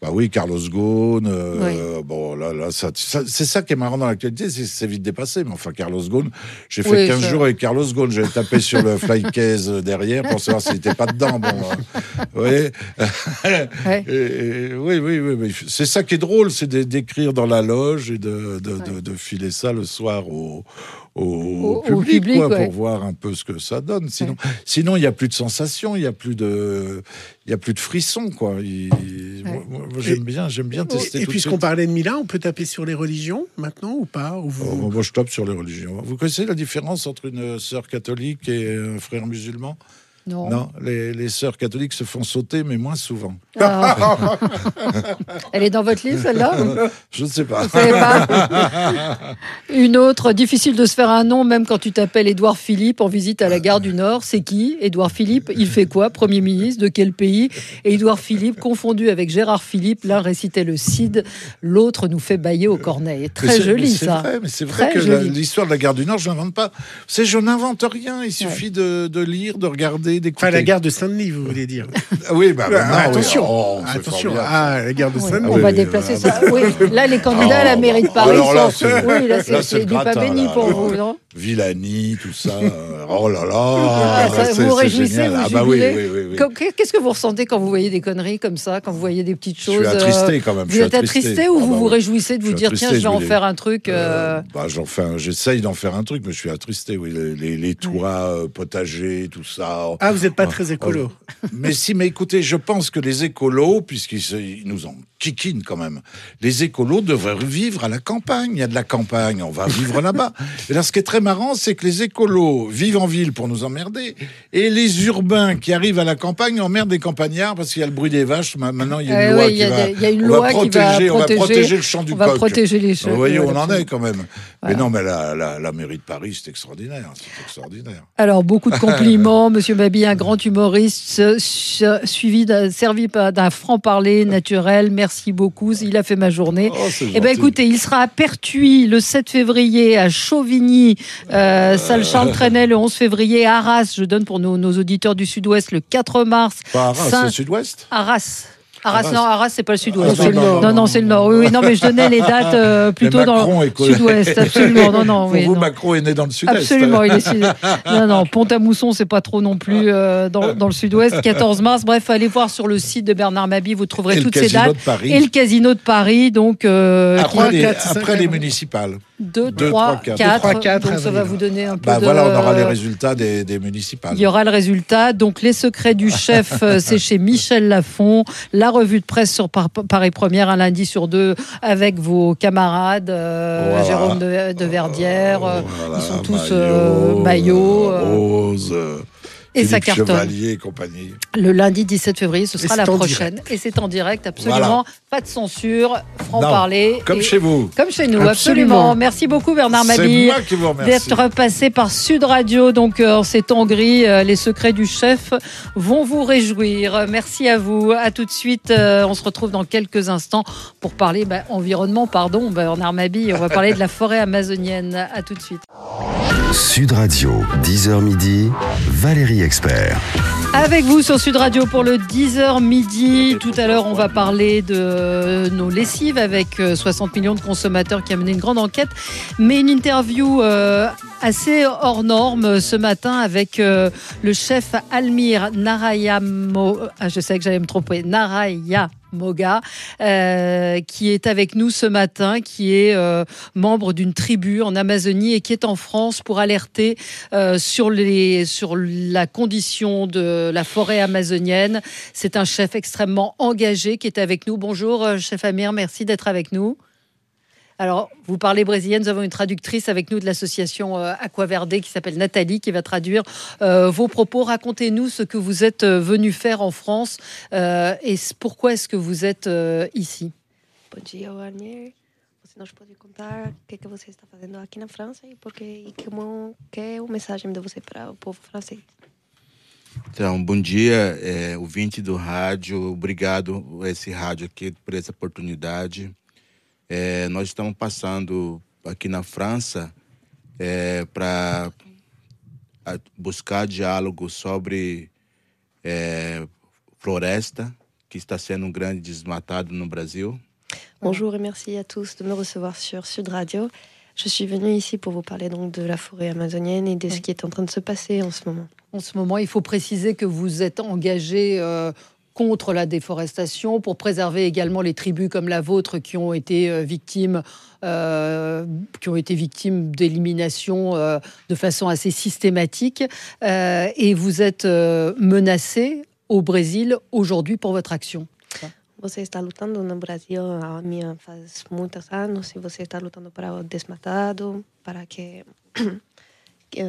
Bah oui, Carlos Ghosn. Euh, Oui. Bon, là, là, ça, ça- c'est ça qui est marrant dans l'actualité, c'est c'est vite dépassé. Mais enfin, Carlos Ghosn, j'ai fait Oui, quinze ça- jours avec Carlos Ghosn. J'ai tapé sur le fly case derrière pour savoir s'il n'était pas dedans. Bon, euh, oui. Ouais. Et- et- oui, oui, oui, oui. C'est ça qui est drôle, c'est de- d'écrire dans la loge et de, de, de, de filer ça le soir au, au, Au- au public, public, quoi, ouais. pour voir un peu ce que ça donne. Sinon, sinon il n'y a plus de sensations, il n'y a plus de, il y a plus de frissons, quoi. Il- moi, moi, j'aime bien, j'aime bien tester. Et tout de puisqu'on suite. parlait de Milan, on peut taper sur les religions maintenant ou pas ou vous... Oh, moi, je tape sur les religions. Vous connaissez la différence entre une sœur catholique et un frère musulman? Non. Non, les, les sœurs catholiques se font sauter, mais moins souvent. Ah. Elle est dans votre livre, celle-là? Je ne sais pas. Vous savez pas. Une autre, difficile de se faire un nom, même quand tu t'appelles Édouard Philippe en visite à la gare du Nord. C'est qui, Édouard Philippe? Il fait quoi? Premier ministre de quel pays? Et Édouard Philippe, confondu avec Gérard Philippe, l'un récitait le Cid, l'autre nous fait bailler au corneille. Mais Très c'est- joli, mais c'est ça. vrai, mais c'est vrai Très que la- joli. l'histoire de la gare du Nord, je n'invente pas. C'est je n'invente rien. Il suffit de, de lire, de regarder, d'écouter. Enfin, la gare de Saint-Denis, vous voulez dire. Ah oui, bah, maintenant, Ah, oui. attention, Oh, c'est attention. formidable. Ah, la gare de Oui, Saint-Denis. on va déplacer ça. Oui, là, les candidats à la mairie de Paris alors là, sont. c'est- Oui, là, c'est là, c'est c'est le du pas gratin, béni là, pour là. vous, non? Villani, tout ça. euh, Oh là là. Ah, ça, c'est- vous vous c'est réjouissez, génial. vous Ah bah oui, jubilez. oui, oui, oui. Qu'est- Qu'est-ce que vous ressentez quand vous voyez des conneries comme ça, quand vous voyez des petites Je suis choses attristé, euh, quand même, je Vous suis êtes attristé, attristé. ou Ah vous bah vous oui. réjouissez de Je vous suis dire tiens, attristé, je vais je en voulais- faire un truc euh, Euh, bah, j'en fais un- j'essaye d'en faire un truc, mais je suis attristé. Oui, les, les, les toits euh, potagers, tout ça. Ah, vous n'êtes pas Ah, très écolo. ah, mais si, mais écoutez, je pense que les écolos, puisqu'ils se- ils nous en kikinent quand même, les écolos devraient vivre à la campagne. Il y a de la campagne, on va vivre là-bas. Et là, ce qui est très marrant, c'est que les écolos vivent en ville pour nous emmerder, et les urbains qui arrivent à la campagne emmerdent les campagnards parce qu'il y a le bruit des vaches. Ma- Maintenant, il y a une Euh, loi oui, il y qui a va, des- il y a une on loi va qui va protéger, on va protéger- protéger le chant du on va coq. protéger les chevaux, Vous voyez où ouais, on en est absolument. quand même. Voilà. Mais non, mais la, la, la mairie de Paris, c'est extraordinaire. C'est extraordinaire. Alors, beaucoup de compliments. Monsieur Babi, un grand humoriste, euh, su- suivi d'un, servi par- d'un franc-parler naturel. Merci beaucoup. Il a fait ma journée. Oh, c'est Eh bien, gentil. écoutez, il sera à Pertuis le sept février, à Chauvigny, euh, salle Charles Trenet le onze février, à Arras. Je donne pour nos, nos auditeurs du Sud-Ouest le quatre mars. Pas Arras, Saint- c'est le Sud-Ouest. Arras. Arras, Arras. non, Arras, c'est pas le Sud-Ouest. Ah, non, non, non, non, non, c'est le Nord. Oui, oui, non, mais je donnais les dates euh, plutôt Mais dans Macron le est collé- Sud-Ouest. Absolument, non, non. Pour oui, vous, non. Macron est né dans le Sud-Est. Absolument, il est sud. Non, non, Pont-à-Mousson, c'est pas trop non plus euh, dans, dans le Sud-Ouest. quatorze mars, bref, allez voir sur le site de Bernard Mabie, vous trouverez Et le toutes ces Casino dates. de Paris. Et le Casino de Paris, donc euh, Après, les, quatre, cinq, après les quatre. municipales. deux, deux, trois, trois, quatre. quatre. Deux, trois, quatre, Donc ça avril. va vous donner un peu Bah de... voilà, on aura les résultats des, des municipales. Il y aura le résultat. Donc, Les Secrets du Chef, euh, c'est chez Michel Lafon. La revue de presse sur Par- Paris Première, un lundi sur deux, avec vos camarades, euh, Voilà. Jérôme de, de Verdière. euh, Voilà, ils sont tous Maillot, euh, maillots. euh, Rose, euh, et ça Philippe cartonne. Chevalier et compagnie. Le lundi dix-sept février, ce Et sera c'est la en prochaine. direct. Et c'est en direct, absolument. Pas de censure, franc-parler. Comme Et- chez vous. Comme chez nous, Absolument. absolument. Merci beaucoup, Bernard C'est Mabille, moi qui vous remercie. d'être passé par Sud Radio. Donc, euh, en ces temps gris, euh, les secrets du chef vont vous réjouir. Merci à vous. À tout de suite. Euh, on se retrouve dans quelques instants pour parler bah, environnement, pardon, Bernard Mabille. On va parler de la forêt amazonienne. À tout de suite. Sud Radio, dix heures midi, Valérie Expert. Avec vous sur Sud Radio pour le dix heures midi. Tout à l'heure, on va parler de nos lessives avec euh, soixante millions de consommateurs qui a mené une grande enquête. Mais une interview euh, assez hors norme ce matin avec euh, le chef Almir Narayamo. Ah, je sais que j'allais me tromper. Naraya. Moga, euh, qui est avec nous ce matin, qui est euh, membre d'une tribu en Amazonie et qui est en France pour alerter euh, sur, les, sur la condition de la forêt amazonienne. C'est un chef extrêmement engagé qui est avec nous. Bonjour, euh, chef Amir, merci d'être avec nous. Alors, vous parlez brésilien, nous avons une traductrice avec nous de l'association euh, Aquaverde qui s'appelle Nathalie, qui va traduire euh, vos propos. Racontez-nous ce que vous êtes euh, venu faire en France euh, et c- pourquoi est-ce que vous êtes euh, ici. Bom dia, Warner. Você nos pode contar o que, que você está fazendo aqui na França e porque e como que é a mensagem de você para o povo francês? Então, bom dia, é, ouvinte do rádio, obrigado a esse rádio aqui por essa oportunidade. É, nós estamos passando aqui na França é, para buscar diálogo sobre é, floresta, que está sendo um grande desmatado no Brasil. Bonjour et merci à tous de me recevoir sur Sud Radio. Je suis venue ici pour vous parler donc de la forêt amazonienne et de ce qui est en train de se passer en ce moment. En ce moment, il faut préciser que vous êtes engagé euh, contre la déforestation pour préserver également les tribus comme la vôtre qui ont été euh, victimes, euh, qui ont été victimes d'élimination euh, de façon assez systématique. Euh, et vous êtes euh, menacé au Brésil aujourd'hui pour votre action. Você está lutando no Brasil há minha faz muitos anos e você está lutando para o desmatado, para que, que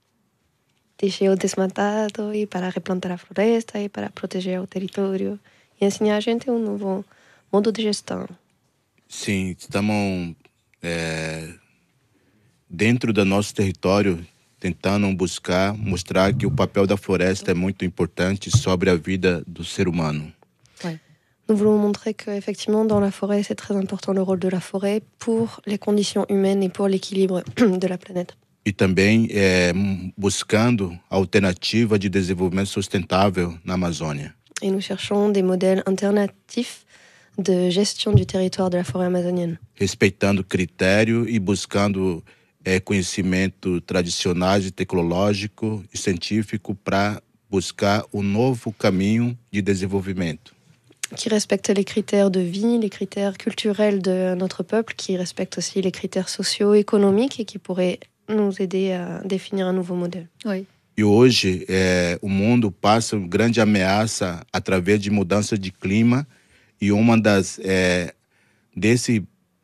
deixe o desmatado e para replantar a floresta e para proteger o território e ensinar a gente um novo modo de gestão. Sim, estamos é, dentro do nosso território tentando buscar, mostrar que o papel da floresta é muito importante sobre a vida do ser humano. Ouais. Nous voulons montrer qu'effectivement, dans la forêt, c'est très important le rôle de la forêt pour les conditions humaines et pour l'équilibre de la planète. E também é, buscando alternativa de desenvolvimento sustentável na Amazônia. Et nous cherchons des modèles alternatifs de gestion du territoire de la forêt amazonienne. Respeitando critério e buscando é, conhecimento tradicional, tecnológico e científico para buscar um novo caminho de desenvolvimento. Qui respecte les critères de vie, les critères culturels de notre peuple, qui respecte aussi les critères socio-économiques et qui pourrait nous aider à définir un nouveau modèle. Oui. E hoje é, o mundo passa uma grande ameaça através de mudança de clima e uma das é, desse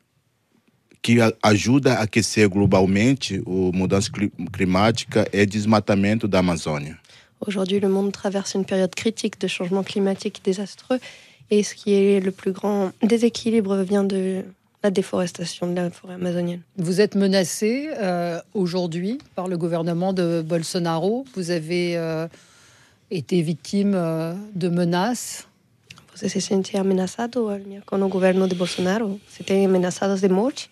que ajuda a aquecer globalmente a mudança climática é desmatamento da Amazônia. Aujourd'hui, le monde traverse une période critique de changement climatique désastreux et ce qui est le plus grand déséquilibre vient de la déforestation de la forêt amazonienne. Vous êtes menacé euh, aujourd'hui par le gouvernement de Bolsonaro. Vous avez euh, été victime euh, de menaces. Você se sente ameaçado com o governo de Bolsonaro? Você tem ameaçadas de morte?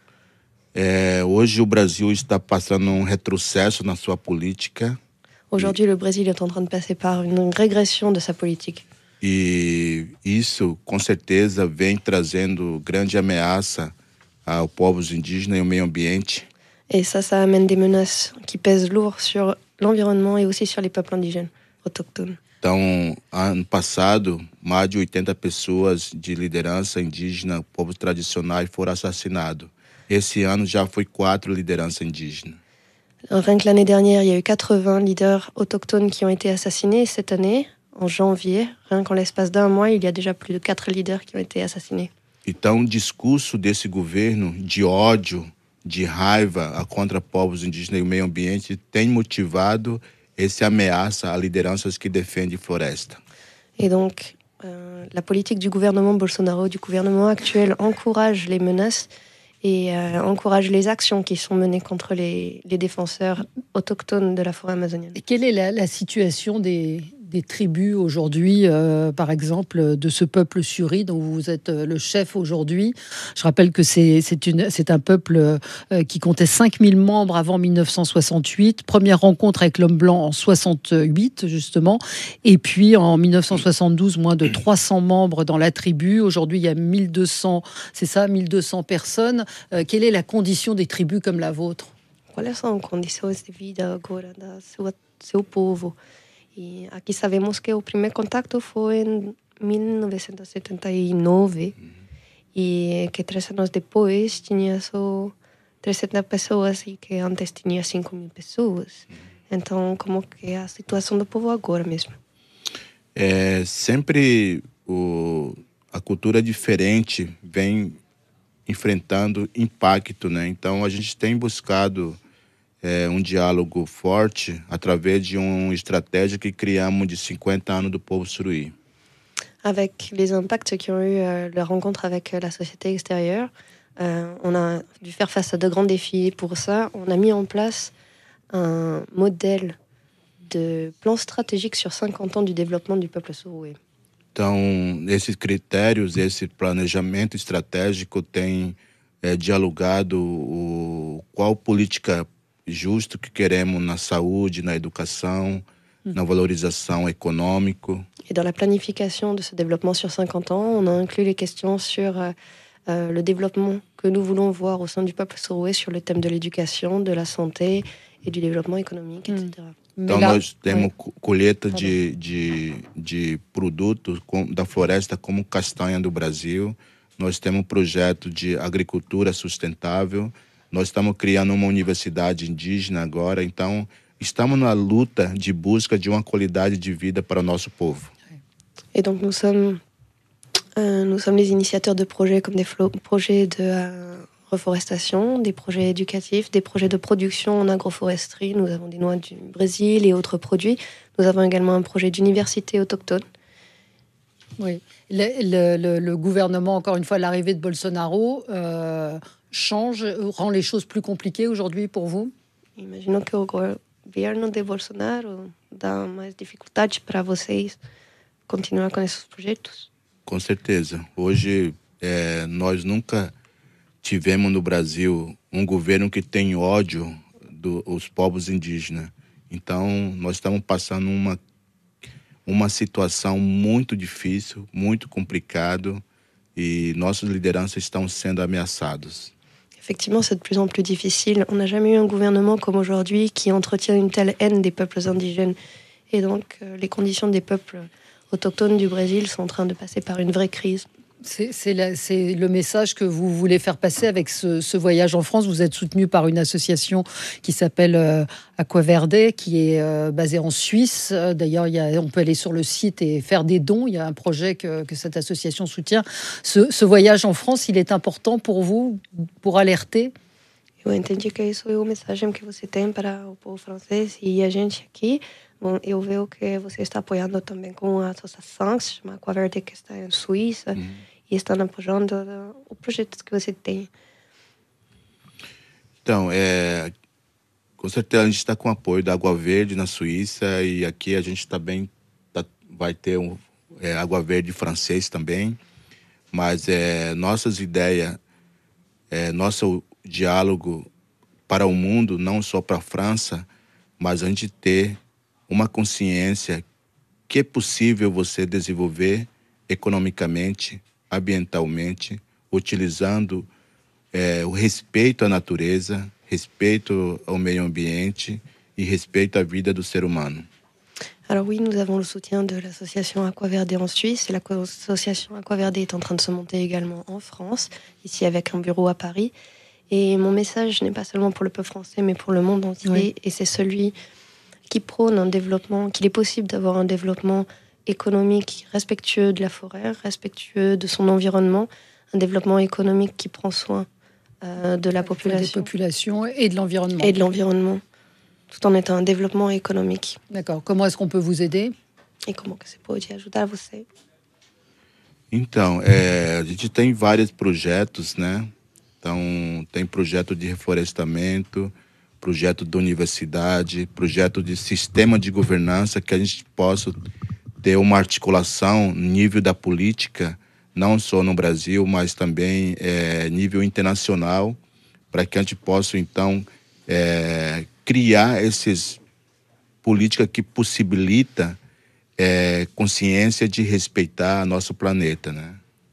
É, hoje o Brasil está passando um retrocesso na sua política. Aujourd'hui, le Brésil est en train de passer par une régression de sa politique. E isso, com certeza, vem trazendo grande ameaça aos povos indígenas e ao meio ambiente. Et ça, ça amène des menaces qui pèsent lourd sur l'environnement et aussi sur les peuples indigènes autochtones. Então, ano passado, mais de oitenta pessoas de liderança indígena, povos tradicionais, foram assassinados. Esse ano já foi quatro lideranças indígenas. Rien que l'année dernière, il y a eu quatre-vingts leaders autochtones qui ont été assassinés. Cette année, en janvier, rien qu'en l'espace d'un mois, il y a déjà plus de quatre leaders qui ont été assassinés. Então, o discurso desse governo de ódio, de raiva contra povos indígenas e o meio ambiente tem motivado essa ameaça a lideranças que defendem floresta. Et donc, euh, la politique du gouvernement Bolsonaro, du gouvernement actuel, encourage les menaces et euh, encourage les actions qui sont menées contre les, les défenseurs autochtones de la forêt amazonienne. Et quelle est la, la situation des, des tribus aujourd'hui, euh, par exemple, de ce peuple Suri dont vous êtes le chef aujourd'hui? Je rappelle que c'est, c'est, une, c'est un peuple euh, qui comptait cinq mille membres avant mille neuf cent soixante-huit. Première rencontre avec l'homme blanc en soixante-huit, justement. Et puis, en mille neuf cent soixante-douze, moins de trois cents membres dans la tribu. Aujourd'hui, il y a mille deux cents, c'est ça, mille deux cents personnes. Euh, quelle est la condition des tribus comme la vôtre? Quelles são as condições de vida agora do seu, seu povo? E aqui sabemos que o primeiro contato foi em mil novecentos e setenta e nove e que três anos depois tinha só trezentas pessoas e que antes tinha cinco mil pessoas. Então, como que é a situação do povo agora mesmo? É, sempre o, a cultura diferente vem enfrentando impacto, né? Então, a gente tem buscado é, um diálogo forte através de uma estratégia que criamos de cinquenta anos do povo Suruí. Avec les impacts qui ont eu euh, la rencontre avec euh, la société extérieure, euh, on a dû faire face à de grands défis. Pour ça, on a mis en place un modèle de plan stratégique sur cinquante ans du développement du peuple Suruí. Então, esses critérios, esse planejamento estratégico tem é, dialogado o, qual política justa que queremos na saúde, na educação, na valorização econômica. Et dans la planification de ce développement sur cinquante ans, on a inclus les questions sur euh, euh, le développement que nous voulons voir au sein du peuple soroé sur le thème de l'éducation, de la santé et du développement économique, et cetera. Então, là, nós temos ouais. colheita de, de, de produtos com, da floresta como castanha do Brasil. Nós temos um projeto de agricultura sustentável. Nós estamos criando uma universidade indígena agora. Então, estamos na luta de busca de uma qualidade de vida para o nosso povo. Et donc, nous sommes, euh, nous sommes les initiateurs de projets comme des flo- projets de euh, reforestation, des projets éducatifs, des projets de production en agroforesterie. Nous avons des noix du Brésil et autres produits. Nous avons également un projet d'université autochtone. Oui, le, le, le, le gouvernement, encore une fois, l'arrivée de Bolsonaro euh, change, rend les choses plus compliquées aujourd'hui pour vous? Imagino que o governo de Bolsonaro dá mais dificuldade para vocês continuar com esses projetos? Com certeza. Hoje, é, nós nunca tivemos no Brasil um governo que tem ódio dos povos indígenas. Então, nós estamos passando uma uma situação muito difícil, muito complicado, e nossas lideranças estão sendo ameaçadas. Effectivement, c'est de plus en plus difficile. On n'a jamais eu un gouvernement comme aujourd'hui qui entretient une telle haine des peuples indigènes. Et donc, euh, les conditions des peuples autochtones du Brésil sont en train de passer par une vraie crise. C'est, c'est, la, c'est le message que vous voulez faire passer avec ce, ce voyage en France. Vous êtes soutenu par une association qui s'appelle euh, Aquaverde, qui est euh, basée en Suisse. D'ailleurs, il y a, on peut aller sur le site et faire des dons. Il y a un projet que, que cette association soutient. Ce, ce voyage en France, il est important pour vous, pour alerter? Eu entendi que isso é o mensagem que você tem para o povo francês e a gente aqui. Bom, eu vejo que você está apoiando também com uma associação que se chama Aquaverde, que está em Suíça, uhum. e estão apoiando o projeto que você tem. Então, é, com certeza a gente está com o apoio da Água Verde na Suíça, e aqui a gente também tá, vai ter um é, Água Verde francês também, mas é, nossas ideias, é, nosso diálogo para o mundo, não só para a França, mas a gente ter uma consciência que é possível você desenvolver economicamente, ambientalmente, utilizando é, o respeito à natureza, respeito ao meio ambiente e respeito à vida do ser humano. Alors oui, nous avons le soutien de l'association Aquaverde en Suisse, et l'association Aquaverde est en train de se monter également en France, ici avec un bureau à Paris. Et mon message n'est pas seulement pour le peuple français, mais pour le monde entier, oui. Et c'est celui qui prône un développement, qu'il est possible d'avoir un développement économique respectueux de la forêt, respectueux de son environnement, un développement économique qui prend soin euh, de la population. Des populations et de l'environnement. Et de l'environnement, tout en étant un développement économique. D'accord. Comment est-ce qu'on peut vous aider? E como que você pode ajudar você? Então, é, a gente tem vários projetos, né? Então, tem projeto de reflorestamento, projeto de universidade, projeto de sistema de governança, que a gente possa ter uma articulação no nível da política, não só no Brasil, mas também é, nível internacional, para que a gente possa, então, é, criar essas políticas que possibilitam é, consciência de respeitar nosso planeta, né?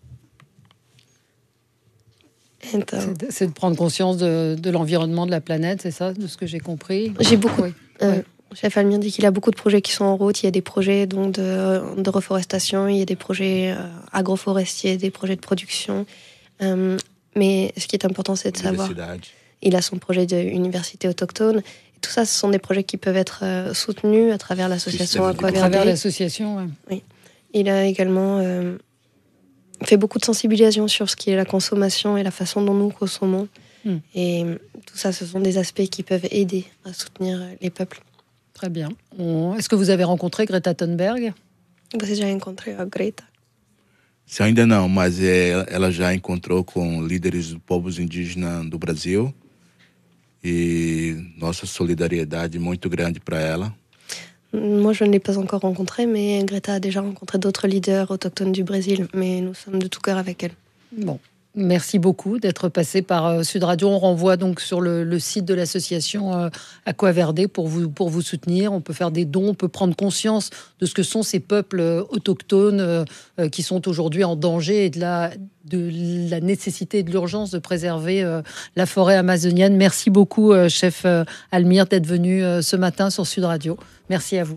C'est, c'est de prendre conscience de, de l'environnement de la planète, c'est ça, de ce que j'ai compris? J'ai beaucoup. Oui. Euh, ouais. Chef Almir dit qu'il a beaucoup de projets qui sont en route. Il y a des projets donc de, de reforestation, il y a des projets euh, agroforestiers, des projets de production. Euh, mais ce qui est important, c'est de savoir. Il a son projet d'université autochtone. Et tout ça, ce sont des projets qui peuvent être euh, soutenus à travers l'association Aquaverde. À travers l'association, oui. Oui. Il a également euh, fait beaucoup de sensibilisation sur ce qui est la consommation et la façon dont nous consommons. Mm. Et tout ça, ce sont des aspects qui peuvent aider à soutenir les peuples. Très bien. On... Est-ce que vous avez rencontré Greta Thunberg? Você já encontrou a Greta? Se ainda não, mas é, ela já encontrou com líderes dos povos indígenas do Brasil, e nossa solidariedade muito grande para ela. Moi, je ne l'ai pas encore rencontrée, mais Greta a déjà rencontré d'autres leaders autochtones du Brésil, mais nous sommes de tout cœur avec elle. Bon. Merci beaucoup d'être passé par euh, Sud Radio. On renvoie donc sur le, le site de l'association euh, Aquaverde pour vous, pour vous soutenir. On peut faire des dons, on peut prendre conscience de ce que sont ces peuples euh, autochtones euh, euh, qui sont aujourd'hui en danger et de la, de la nécessité et de l'urgence de préserver euh, la forêt amazonienne. Merci beaucoup, euh, chef euh, Almir, d'être venu euh, ce matin sur Sud Radio. Merci à vous.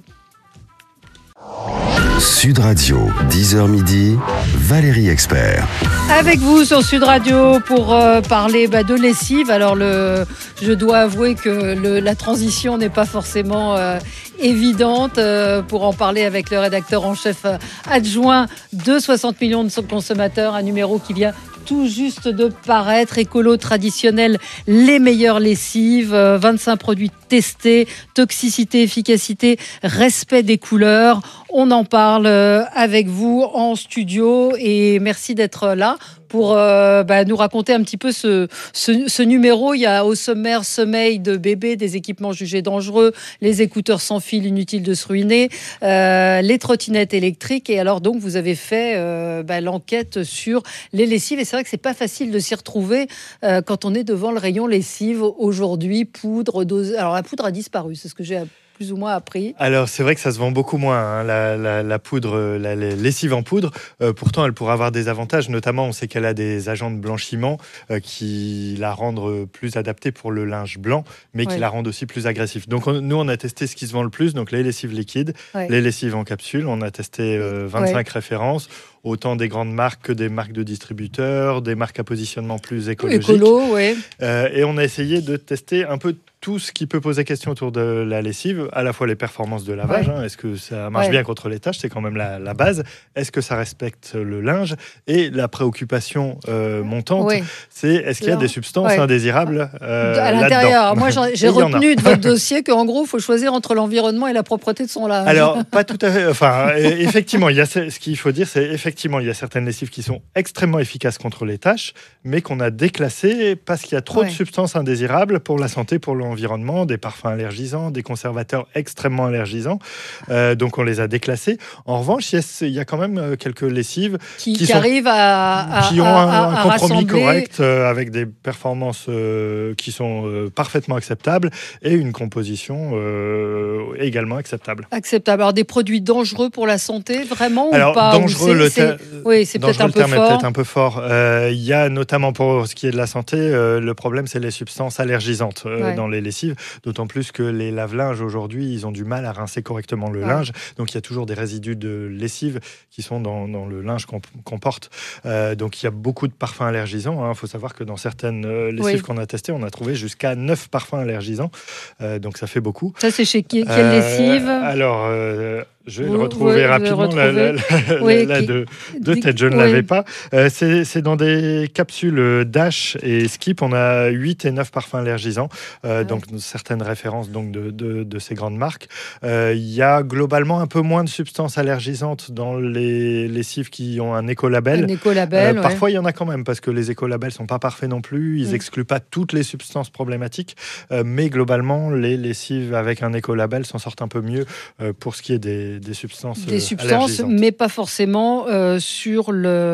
Sud Radio, dix heures midi, Valérie Expert. Avec vous sur Sud Radio pour euh, parler bah, de lessive. Alors, le, je dois avouer que le, la transition n'est pas forcément euh, évidente euh, pour en parler avec le rédacteur en chef euh, adjoint de soixante millions de consommateurs, un numéro qui vient tout juste de paraître. Écolo traditionnel, les meilleures lessives, euh, vingt-cinq produits testés, toxicité, efficacité, respect des couleurs. On en parle euh, avec vous en studio et merci d'être là pour euh, bah, nous raconter un petit peu ce, ce, ce numéro. Il y a au sommaire sommeil de bébé, des équipements jugés dangereux, les écouteurs sans fil, inutile de se ruiner, euh, les trottinettes électriques. Et alors donc vous avez fait euh, bah, l'enquête sur les lessives. Et c'est vrai que c'est pas facile de s'y retrouver euh, quand on est devant le rayon lessive aujourd'hui. Poudre, dose. Alors la poudre a disparu, c'est ce que j'ai plus ou moins appris. Alors c'est vrai que ça se vend beaucoup moins, hein, la, la, la poudre, la, la lessive en poudre. Euh, pourtant, elle pourrait avoir des avantages. Notamment, on sait qu'elle a des agents de blanchiment euh, qui la rendent plus adaptée pour le linge blanc, mais ouais. qui la rendent aussi plus agressive. Donc on, nous, on a testé ce qui se vend le plus, donc les lessives liquides, ouais. les lessives en capsule. On a testé euh, vingt-cinq ouais. références, autant des grandes marques que des marques de distributeurs, des marques à positionnement plus écologique. Écolo, ouais. Euh, et on a essayé de tester un peu tout ce qui peut poser question autour de la lessive, à la fois les performances de lavage, ouais. hein, est-ce que ça marche ouais. bien contre les taches, c'est quand même la, la base, est-ce que ça respecte le linge, et la préoccupation euh, montante, ouais. c'est est-ce qu'il y a des substances ouais. indésirables euh, à l'intérieur. Moi, j'ai retenu de votre dossier qu'en gros, il faut choisir entre l'environnement et la propreté de son linge. Alors, pas tout à fait. Enfin, effectivement, il y a ce qu'il faut dire, c'est effectivement, il y a certaines lessives qui sont extrêmement efficaces contre les taches, mais qu'on a déclassées parce qu'il y a trop ouais. de substances indésirables pour la santé, pour l'environnement. environnement, des parfums allergisants, des conservateurs extrêmement allergisants. Euh, donc on les a déclassés. En revanche, il y, y a quand même quelques lessives qui, qui, qui sont, arrivent à, à qui ont à, un, à, un compromis rassembler. correct euh, avec des performances euh, qui sont euh, parfaitement acceptables et une composition euh, également acceptable. Acceptable. Alors des produits dangereux pour la santé, vraiment Alors, ou pas dangereux, ou le ter... Oui, c'est peut-être un peu le terme fort. est peut-être un peu fort. Euh, il y a notamment pour ce qui est de la santé, euh, le problème c'est les substances allergisantes euh, ouais. dans les lessives, d'autant plus que les lave-linges aujourd'hui, ils ont du mal à rincer correctement le ouais. linge, donc il y a toujours des résidus de lessive qui sont dans, dans le linge qu'on, qu'on porte. Euh, donc il y a beaucoup de parfums allergisants. Il hein. faut savoir que dans certaines euh, lessives oui. qu'on a testées, on a trouvé jusqu'à neuf parfums allergisants, euh, donc ça fait beaucoup. Ça c'est chez qui, quelle euh, lessive Alors... Euh, Je vais vous, le retrouver oui, rapidement, retrouver. Là, là, oui, là qui... de, de tête, je ne oui. l'avais pas. Euh, c'est, c'est dans des capsules Dash et Skip, on a huit et neuf parfums allergisants, euh, ouais. donc certaines références donc, de, de, de ces grandes marques. Il euh, y a globalement un peu moins de substances allergisantes dans les lessives qui ont un écolabel. Un écolabel, euh, ouais. Parfois, il y en a quand même, parce que les écolabels ne sont pas parfaits non plus, ils n'excluent mm. pas toutes les substances problématiques, euh, mais globalement, les lessives avec un écolabel s'en sortent un peu mieux euh, pour ce qui est des, des substances Des substances, mais pas forcément euh, sur,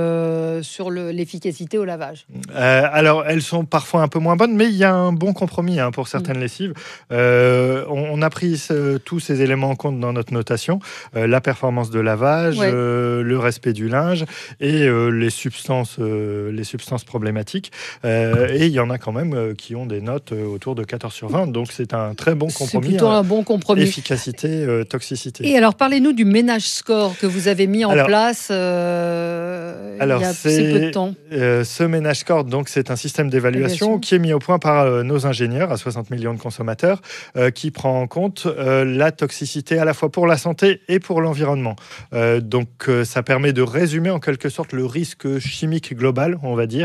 le, sur le, l'efficacité au lavage. Euh, alors, elles sont parfois un peu moins bonnes, mais il y a un bon compromis hein, pour certaines mmh. lessives. Euh, on, on a pris ce, tous ces éléments en compte dans notre notation. Euh, la performance de lavage, ouais. euh, le respect du linge et euh, les, substances, euh, les substances problématiques. Euh, et il y en a quand même euh, qui ont des notes euh, autour de quatorze sur vingt. Donc, c'est un très bon compromis. C'est plutôt un bon compromis. Efficacité, euh, toxicité. Et alors, parlez-nous du ménage score que vous avez mis en alors, place euh, alors il y a assez peu de temps. Euh, ce ménage score, donc, c'est un système d'évaluation Évaluation. qui est mis au point par euh, nos ingénieurs à soixante millions de consommateurs euh, qui prend en compte euh, la toxicité à la fois pour la santé et pour l'environnement. Euh, donc, euh, ça permet de résumer en quelque sorte le risque chimique global, on va dire,